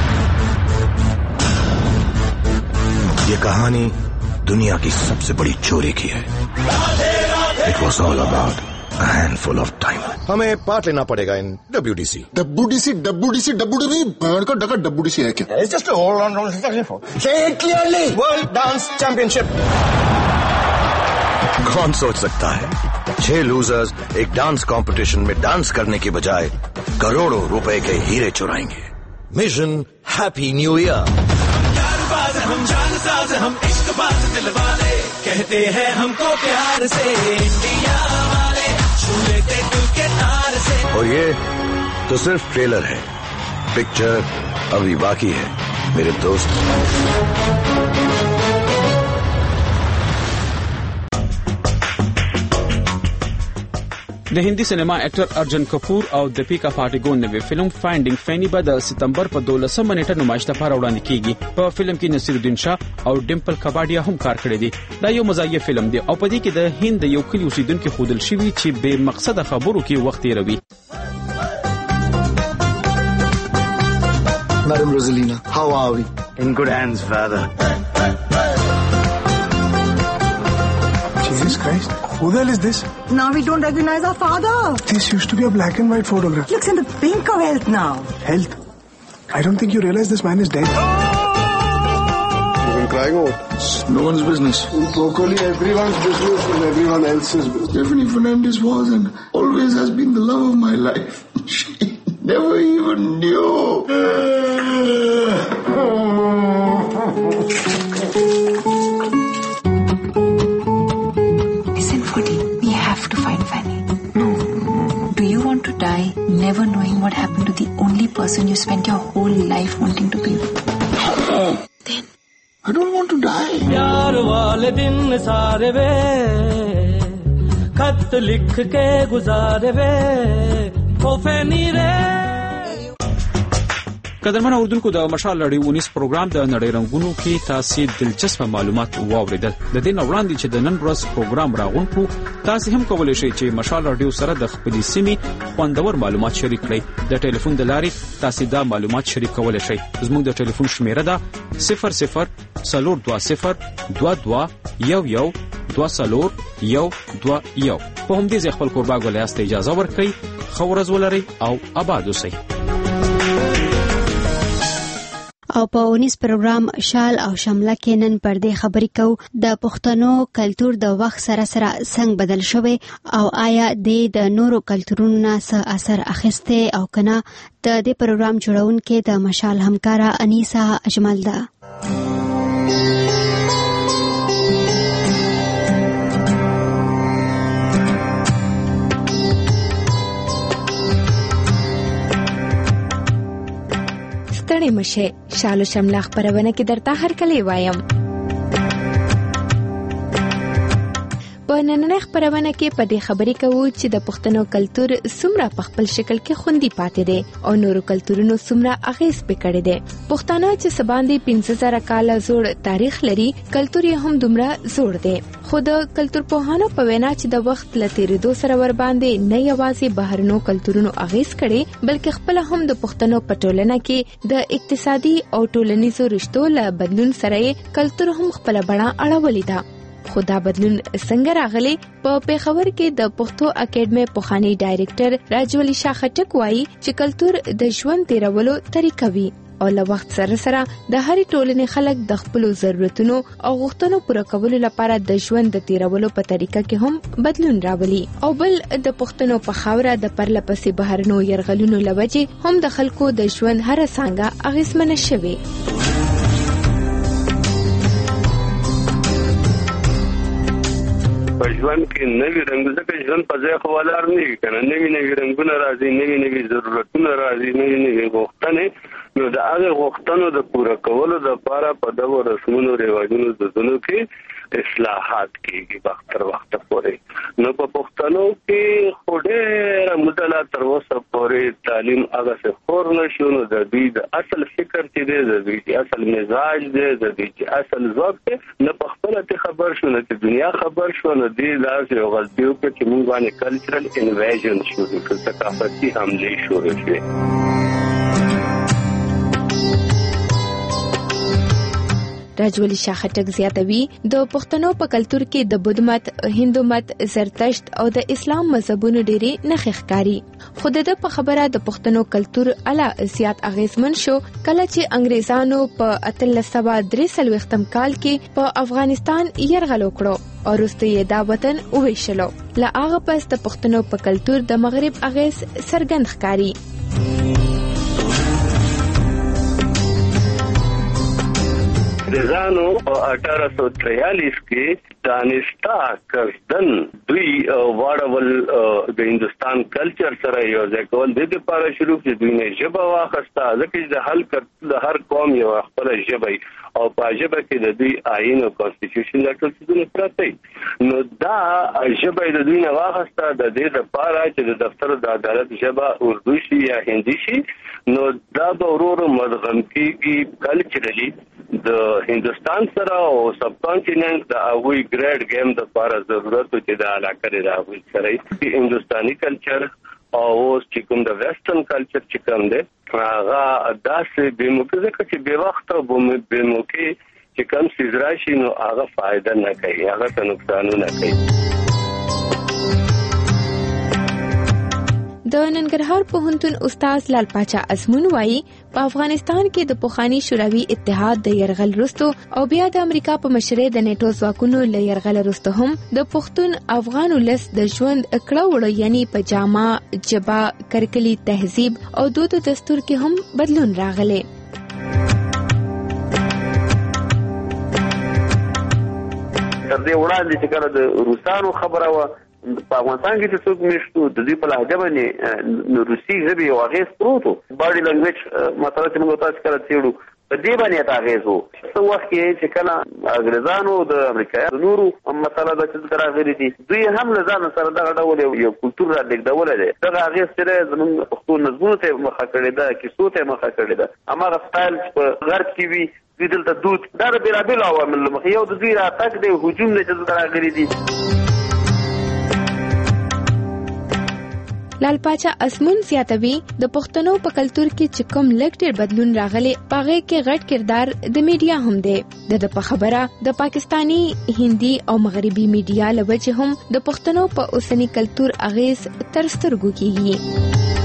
ये कहानी दुनिया की सबसे बड़ी चोरी की है. It was all about a handful of time. हमें पार्ट लेना पड़ेगा इन WDC. WDC बैंड का डका WDC है क्या? It's just a all-round. Say it clearly. World Dance Championship. कौन सोच सकता है 6 लूजर्स एक डांस कंपटीशन में डांस करने के बजाय करोड़ों रुपए के हीरे चुराएंगे. Mission happy new year. हम जानसाज हम इश्कबाज दिल वाले कहते हैं हमको प्यार से इंडिया वाले छू लेते दिल के तार से. और ये तो सिर्फ ट्रेलर है, पिक्चर अभी बाकी है मेरे दोस्त. د هندي سینما اکټر ارجن کپور او دیپیکا پاټیګون نوې فلم فایندینګ فینی به د سپتمبر په 12 نیټه نمایش لپاره وړاندې کیږي. په فلم کې نصیرالدین شاه او ډیمپل کباډیا هم کار کړی دی. دا یو مزاحیه فلم دی او په دې کې د هند یو کلی اوسیدونکو خودل شوی چې به مقصد خبرو کې وخت تیروي. Madam Rosalina, how are we? In good hands, Father. Jesus Christ, who the hell is this? Now we don't recognize our father. This used to be a black and white photograph. Looks in the pink of health now. Health? I don't think you realize this man is dead. You've been crying over? It's no one's business. Locally, everyone's business and everyone else's business. Stephanie Fernandez was and always has been the love of my life. She never even knew. Listen, Fody, we have to find Fanny. No. Do you want to die never knowing what happened to the only person you spent your whole life wanting to be with? Then I don't want to die. प्यार वाले दिन सारे वे खत लिख के गुजारे वे खोफे नीरे. قدرمن اوردونکو د مشال لړۍ 19 پروګرام د نړۍ رنگونو کې تاسو دلچسپ معلومات واوریدل. د دې وړاندې چې د نن ورځ پروګرام راغون کړو تاسو هم کولای شئ چې مشال رادیو سره د خپلې سیمې خوندور معلومات شریک کړئ. د ټلیفون د لارې تاسو دا معلومات شریک کولای شئ. زموږ د ټلیفون شمیره ده 00 22 11 20 په همدې ځای خپل قربا ګولیاست اجازه ورکړئ. خو ورځ ولرئ او آباد اوسئ. او په 19 پروګرام شال او شمله کې نن پر دې خبرې کوو د پښتنو کلچر د وخت سره سره څنګه بدل شوی او آیا د نورو کلچرونو نه څه اثر اخیسته او کنه. د دې پروګرام جوړونکو د مشال همکارا انیسا اجمل ده. ستړی مشه شالو شمله خبرونه کې درته هر کله وایم. په نننۍ خبرونه کې په دې خبرې کوو چې د پښتنو کلچر څومره په خپل شکل کې خوندي پاتې دي او نورو کلچرونو څومره اغیز پکړي دي. پښتانه چې سباندې 15000 کال زوړ تاریخ لري کلچر یې هم دومره زوړ دی. خو د کلچر پوهانو په وینا چې د وخت لتیریدو سره ور باندې نه یوازې بهرنو کلچرونو اغیز کړي بلکې خپل هم د پښتنو په ټولنه کې د اقتصادي او ټولنیزو رشتو له بدلون سره کلچر هم خپل بڼه اړولې ده. خدا بدلون څنګه راغلی؟ په پیښور کې د پښتو اکیډمي پوخانی ډایریکټر راجولی شاه خټک وایي چې کلچر د ژوند تیرولو طریقه وي او له وخت سره سره د هرې ټولنې خلک د خپل ضرورتونو او غوښتنو پوره کولو لپاره د ژوند د تیرولو په طریقه کې هم بدلون راولي. او بل د پښتنو په خاوره د پرلپسې بهرنو يرغلونو لوجې هم د خلکو د ژوند هر څنګه اغیزمنه شوي. په ژوند کې نوی رنګ ځکه ژوند په ځای خو ولار نه وي کنه. نوی رنگونه راځي، نوی ضرورتونه راځي، نوی غوښتنې. نو د هغه غوښتنو د پوره کولو لپاره په دغه رسمونو رواجونو د دونو کې اصلاحات کیږي وخت تر وخت پورې. نو په پښتنو کې خوده مدله تر اوسه پورې تعلیم هغه څه خور نشو. نو د دې د اصل فکر چې دی، د دې اصل مزاج دی، د دې اصل ذوق دی، نه په خپل ته خبر شو نه د دنیا خبر شو. نو دې لازم یو غلطیو کې موږ باندې کلچرل انویژن شروع کړ، ثقافتي حمله شروع شوه. راجولی شاه خټک زیاتوي د پښتنو په کلچر کې د بودھ مت، هندو مت، زرتشت او د اسلام مذهبونو ډېری نښې ښکاري. خو د په خبره د پښتنو کلچر اعلی زیات اغیزمن شو کله چې انګریزانو په 1843 کال کې په افغانستان یرغل وکړو او وروسته یې دا وطن وویشلو. له هغه پس د پښتنو په کلچر د مغرب اغیز څرګند ښکاري. انګریزانو په 1843 کې دانستا کردن دوی واړول د هندستان کلچر سره یو ځای کول د لپاره شروع کړ. دوی نه ژبه واخسته ځکه چې د هر قوم یو خپل ژبه او په ژبه کې د دوی آئین او کانسټیټیوشن د ټول څه پراته نو دا ژبه د دوی نه واغسته د دې لپاره چې د دفتر د عدالت ژبه اردو شي یا هندي شي نو دا به ورو مدغم کیږي کلچرلی د هندستان سره او سب کانټیننټ د اوی ګریډ گیم د لپاره ضرورت چې د علاقه لري راوي سره هندستاني کلچر او چې کوم د ویسټرن کلچر چې کوم دی هغه داسې به موږ چې به وخت او به موږ چې کوم سیز راشي نو هغه فائدہ نه کوي هغه ته نقصان نه کوي. د ننګرهار پوهنتون استاد لال پاچا ازمون وایي په افغانستان کې د پوخانی شوروي اتحاد د يرغل وروسته او بیا د امریکا په مشرۍ د نیټو ځواکونو له يرغل وروسته هم د پښتون افغان ولس د ژوند کړهوړ یعنی پجامه جبا کرکلی تهذیب او دود او دستور کې هم بدلون راغلی. تر دې وړاندې چې کله د روسانو خبره و په افغانستان کې چې څوک نشته د دې په لهجه باندې روسي ژبه یو اغېز پروت و باډي لنګویج مثلا چې موږ تاسو کله څېړو په دې باندې تا اغېز و څو وخت کې چې کله انګريزانو د امریکایانو نورو مثلا د څه راغلي دي دوی هم له ځان سره دغه ډول یو کلتور را لیکدول دي دغه اغېز چې زموږ پښتو نظمونو ته مخه کړی ده کیسو ته مخه کړی ده اماغه سټایل په غرب کې وی دلته دود دا د بیلابیل عوامل مخ یو د دوی راتګ د هجوم نه چې راغلي دي. لال پاچا اسمون زیاتوي د پښتنو په کلچر کې چې کوم لکټر بدلون راغلي پاغه کې غټ کردار د میډیا هم دی د په خبره د پاکستانی هندي او مغربي میډیا لوجه هم د پښتنو په اوسنی کلچر اغیز تر سترګو کیږي.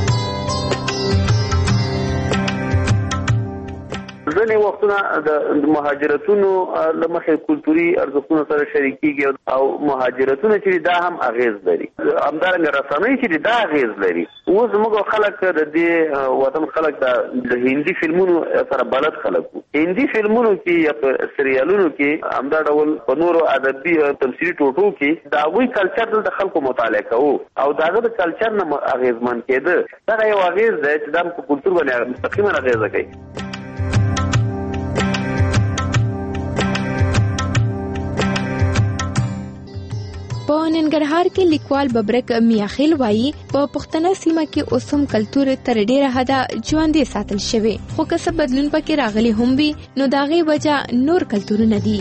ځینې وختونه د مهاجرتونو لمخې کلتوري ارزښتونو سره شریکيږي او مهاجرتونه چې دا هم اغیز لري همدارنګه رسنۍ چې دا اغیز لري اوس موږ خلک د دې وطن خلک د هندي فلمونو سره بلد خلک هندي فلمونو کې یا په سریالونو کې همدا ډول په نورو ادبي تمثيلي ټوټو کې دا وی کلچر د خلکو مطالعه کوو او داغه د کلچر نه اغیزمن کېده دا یو اغیز دی چې د کلتور باندې مستقیمه اغیز کوي. په ننګرهار کې لیکوال ببرک میاخیل وایي په پښتنه سیمه کې اوسم کلچر تر ډیره حده ژوندۍ ساتل شوی خو که څه بدلون پکې راغلی هم وي نو داغه وجه نور کلچرونه دي.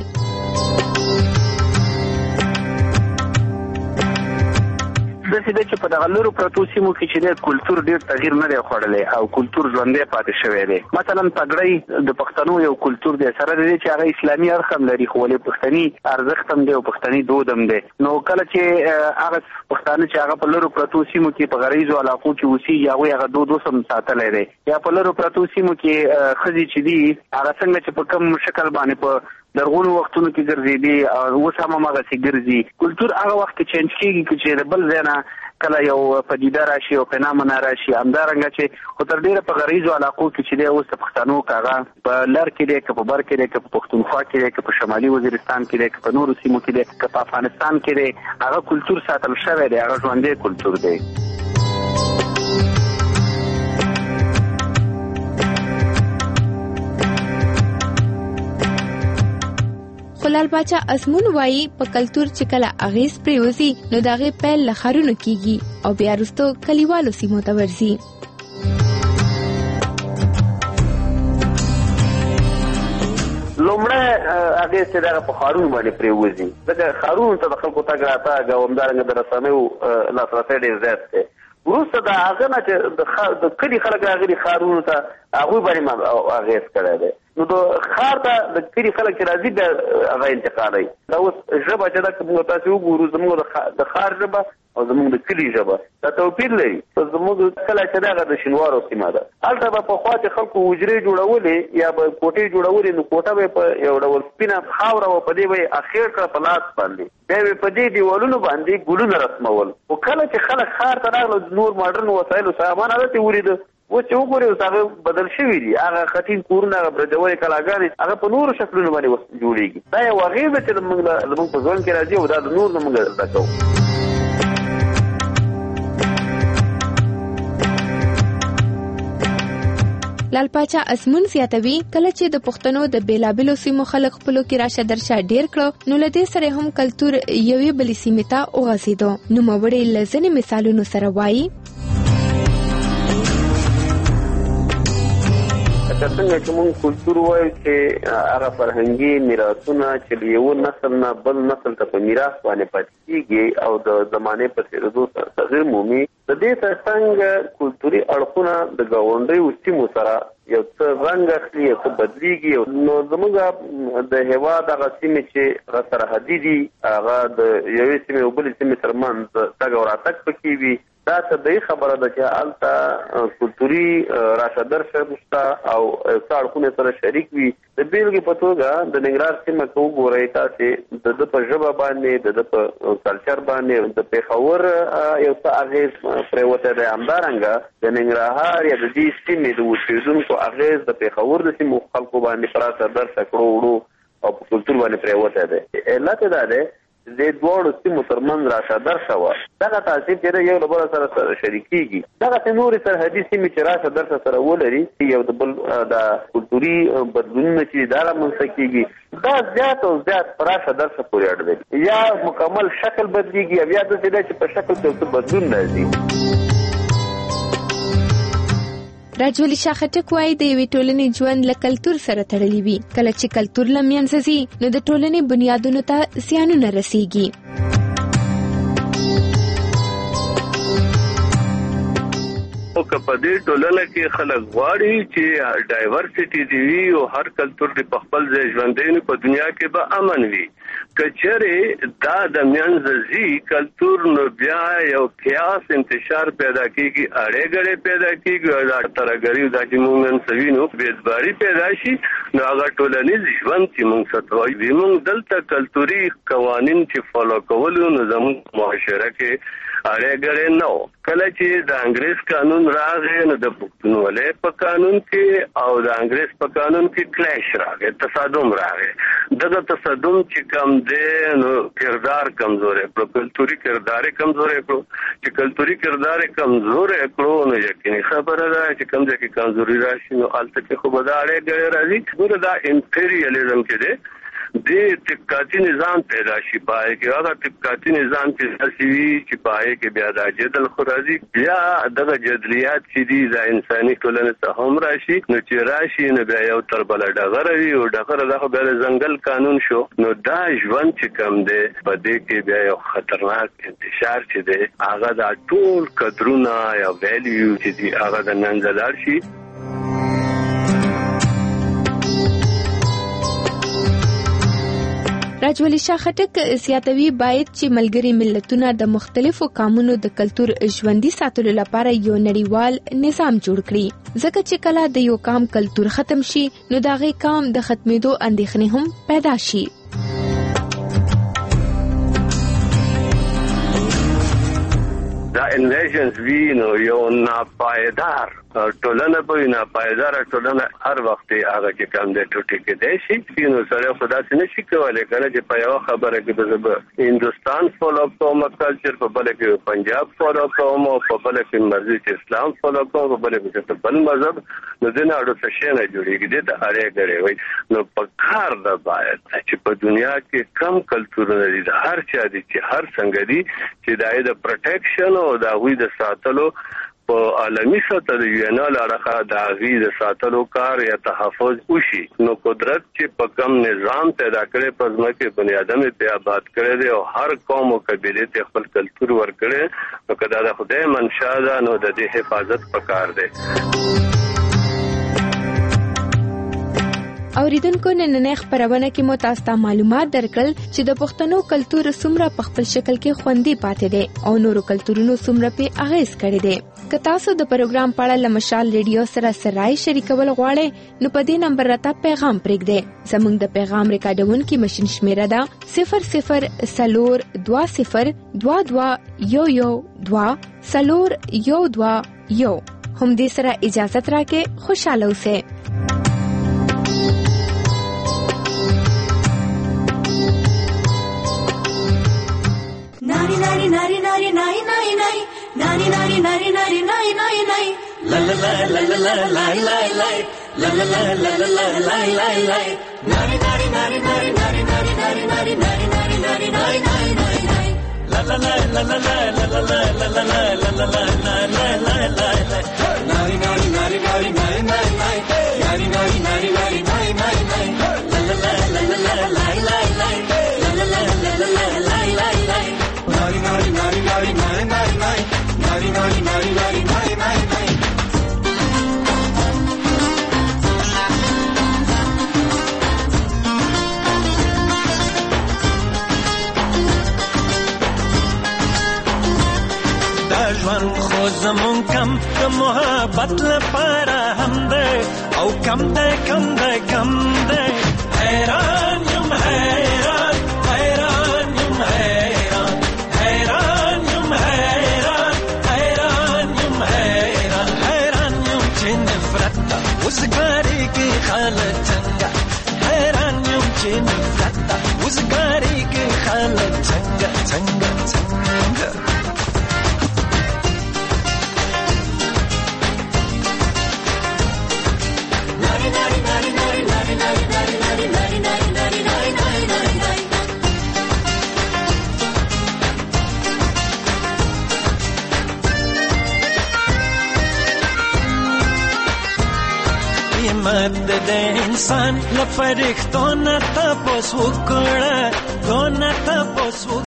د دې چې په دغه لورو پروتو سیمو کې چې د کلچر ډیر تغییر نه دی خوړلې او کلچر ژوندۍ پاتې شوی دی. مثلا پګړۍ د پښتنو یو کلچر دی سره د چې هغه اسلامي اړخ هم لري خو له پښتني ارزښت هم دی او پښتني دود هم دی. نو کله چې هغه پښتانه چې هغه په لورو پروتو سیمو کې په غریزو علاقو کې اوسي هغه دود سم ساتلای دی یا په لورو پروتو سیمو کې خزي چې دی هغه څنګه چې په کوم شکل باندې په درغونو وختونو کې ګرځېدي او اوس هم هغه سي ګرځي کلچر هغه وخت چینج کیږي چې بل ځای کله یو پدیده راشي او فنامنا راشي همدارنګه چې خو تر ډیره په غریزو علاقو کې چې دی اوس د پښتنو کاغه په لر کې دی که په بر کې دی که په پښتونخوا کې دی که په شمالي وزیرستان کې دی که په نورو سیمو کې دی که په افغانستان کې دی هغه کلچر ساتل شوی دی هغه ژوندی کلچر دی. خلال پاچا اسمون وایي په کلچر چې کله اغیز پریوزي نو داغه پیل لخرونو کیږي او بیا وروسته کلیوالو سیمو ته ورځي. لومړی هغه چې دغه په خارون باندې پریوزي ځکه خارون ته د خلکو تګ راتګ او همدارنګه د رسنیو لاسرسی ډېر زیات دی. وروسته د هغه نه چې د کلي خلک راغلي خارونو ته هغوی باندې اغیز کړی دی نو د ښار ته د کلي خلک چې راځي بیا هغه انتقالوي. دا اوس ژبه چې ده که موږ تاسې وګورو زموږ د ښار ژبه او زموږ د کلي ژبه دا توپیر لري. زموږ کله چې دغه د شینوارو سیمه ده هلته به پخوا چې خلکو حجرې جوړولې یا به کوټې جوړولې نو کوټه به په یو ډول سپینه خاوره وه په دې به یې اخېړ کړه په لاس باندې بیا به په دې دیوالونو باندې ګلونه رسمول. خو کله چې خلک ښار ته راغله نور ماډرن وسایلو سامان هلته ولیده اوس چې وګورئ اوس هغه بدل شوي دي هغه خټین کورونه هغه برجورې کلاګانې هغه په نورو شکلونو باندې جوړېږي. دا یو اغېز ده چې زموږ په ژوند کې راځي او دا د نور نه موږ زده کوو. لال پاچا اسمن زیاتوي کله چې د پښتنو د بیلابلو سیمو خلک خپلو کې راشه درشه ډیر کړو نو لدې سره هم کلچر یوې بلې سیمې ته اوغځېدو. نو موړې لزنې مثالونو سره وایي څنګه چې موږ کلچر وایو چې هغه فرهنګي میراثونه چې یو نسل نه بل نسل ته په میراث باندې پاتې کیږي او د زمانې په تیریدو سره تغیر مومي. د دې ترڅنګ کلتوري اړخونه د ګاونډیو سیمو سره یو څه رنګ اخلي او بدلیږي. نو زموږ د هېواد هغه سیمې چې سرحدي دي هغه د یوې سیمې او بلې سیمې ترمنځ تګ او راتګ پکې وي. دا طبیعي خبره ده چې هلته کلتوري راشه درشه شته او اړخونه سره شریک وي. د بیلګې په توګه د ننګرهار سیمه کې وګورئ تاسې د ده په ژبه باندې د ده په کلچر باندې د پېښور یو څه اغېز پرېوتی دی. همدارنګه د ننګرهار یا د دې سیمې د اوسېدونکو اغېز د پېښور د سیمو خلکو باندې په راشه درشه کړو وړو او په کلتور باندې پرېوتی دی. علت یې دا دی د دواړو سیمو ترمنځ راشه درشه وه. دغه تاثیر چې یو له بله سره شریکېږي. دغسې نورې سرحدي سیمې چې راشه درشه سره ولري یو د بل د کلتوري بدلونونه چې دا رامنځته کېږي دا زیات او زیات په راشه درشه پورې اړه لري. یا مکمل شکل بدلېږي او یا داسې دی چې په شکل کې څه بدلون راځي. راجولی شاه خټک وایي د یوې ټولنې ژوند له کلتور سره تړلی وي. کله چې کلتور له منځه ځي نو د ټولنې بنیادونو ته زیانونه رسیږي. او که په دې ټولنه کې خلک غواړي چې ډایورسټي دی وي او هر کلتور د خپل ځای ژوندی نو په دنیا کې به امن وي. که چېرې دا د منځه ځي کلتور نو بیا یو قیاس انتشار پیدا کېږي اړې ګړې پیدا کېږي او دا ترهګري دا چې موږ نن څه وینو بېزباري پیدا شي نو هغه ټولنیز ژوند چې موږ څه وایو موږ دلته کلتوري قوانین چې فالو کولو نو زموږ معاشره کې اړې ګړې نه و. کله چې د انګریز قانون راغی نو د پښتونولۍ په قانون کې او د انګریز په قانون کې کلیش راغی تصادم راغی. دغه تصادم چې کم دی نو کردار کمزورې کړو کلتوري کردار کمزورې کړو. چې کلتوري کردار کمزورې کړو نو یقیني خبره ده چې کوم ځای کې کمزوري راشي نو هلته کې خو به دا اړې ګړې راځي. ګوره دا امپریالیزم چې دی د طبقاتي نظام پیدا شي پای کې هغه طبقاتي نظام چې داسې وي چې پای کې بیا دا جدل خو راځي بیا دغه جدلیات چې دي د انساني ټولنې ته هم راشي نو چې راشي نو بیا یو تر بله ډغره وي او ډغره دا خو بیا د ځنګل قانون شو. نو دا ژوند چې کم دی په دې کې بیا یو خطرناک انتشار چې دی هغه دا ټول قدرونه یا ویلیو چې دي هغه د منځه لاړ شي. راجولی شاه خټک زیاتوي باید چې ملګري ملتونه د مختلفو قومونو د کلتور ژوندۍ ساتلو لپاره یو نړیوال نظام جوړ کړي. ځکه چې کله د یو قوم کلتور ختم شي نو د هغې قوم د ختمېدو اندېښنې هم پیدا شي. دا انویژنز وی نو یو ناپایدار ټولنه به ناپایدار ټولنه هر وخت هغه چې کم دی ټوټې کېدای شي. نو سره خو داسې نه شي کولی کله چې په یوه خبره کې به هندوستان فالو کوم کلچر په بله کې پنجاب فالو کوم او په بله کې مسجد اسلام فالو کوم په بله کې بل مذهب نو دې نه اړو څه شی نه جوړېږي دې ته اړې ګړې وایي. نو په کار ده باید چې په دنیا کې کم کلتورونه دي د هر چا دي چې هر څنګه دي چې د هغې د پروټیکشن او د هغوی د ساتلو په عالمي سطح د یو ان لړخه د هغې د ساتلو کار یا تحفظ وشي. نو قدرت چې په کم نظام پیدا کړی په ځمکې بني ادم یې پرې آباد کړی دی او هر قوم او قبیلې ته خپل کلتور ورکړی نو که دا د خدای منشا ده نو د دې حفاظت پکار دی. اوریدونکو نننۍ خپرونه کې مو تاسو ته معلومات درکړل چې د پښتنو کلتور څومره په خپل شکل کې خوندي پاتې دی او نورو کلتورونو څومره په اغیز کړی دی. که تاسو د پروګرام په اړه لمشال ریډیو سره سرای شریکول غواړئ نو په دې نمبر راته پیغام پرېږدئ. زموږ د پیغام ریکارډونکي ماشين شمیره ده 0020201112 هم دې سره اجازه راکې خوشاله اوسئ. Nari nari nari nari nari nari nari nari nari nari nari nari nari nari la la la la la la la la la la la la la la la la la la nari nari nari nari nari nari nari nari nari nari nari nari nari nari la la la la la la la la la la la la la la la la la la nari nari nari nari nari nari nari nari nari nari nari nari nari la la la la la la la la la la la la la la la la la la nari nari nari nari nari nari nari nari nari nari nari nari nari ژوند خو زمون کم د محبت لپاره هم ده او کم ده کم ده کم ده حیران یم حیران حیران یم حیران حیران یم حیران حیران یم حیران حیران یم چې نفرت ده وزګاری کې خالد څنګه حیران یم چې نفرت ده وزګاری کې خالد څنګه څنګه څنګه قیمت د انسان لپاره ښه نه تاسو وکړه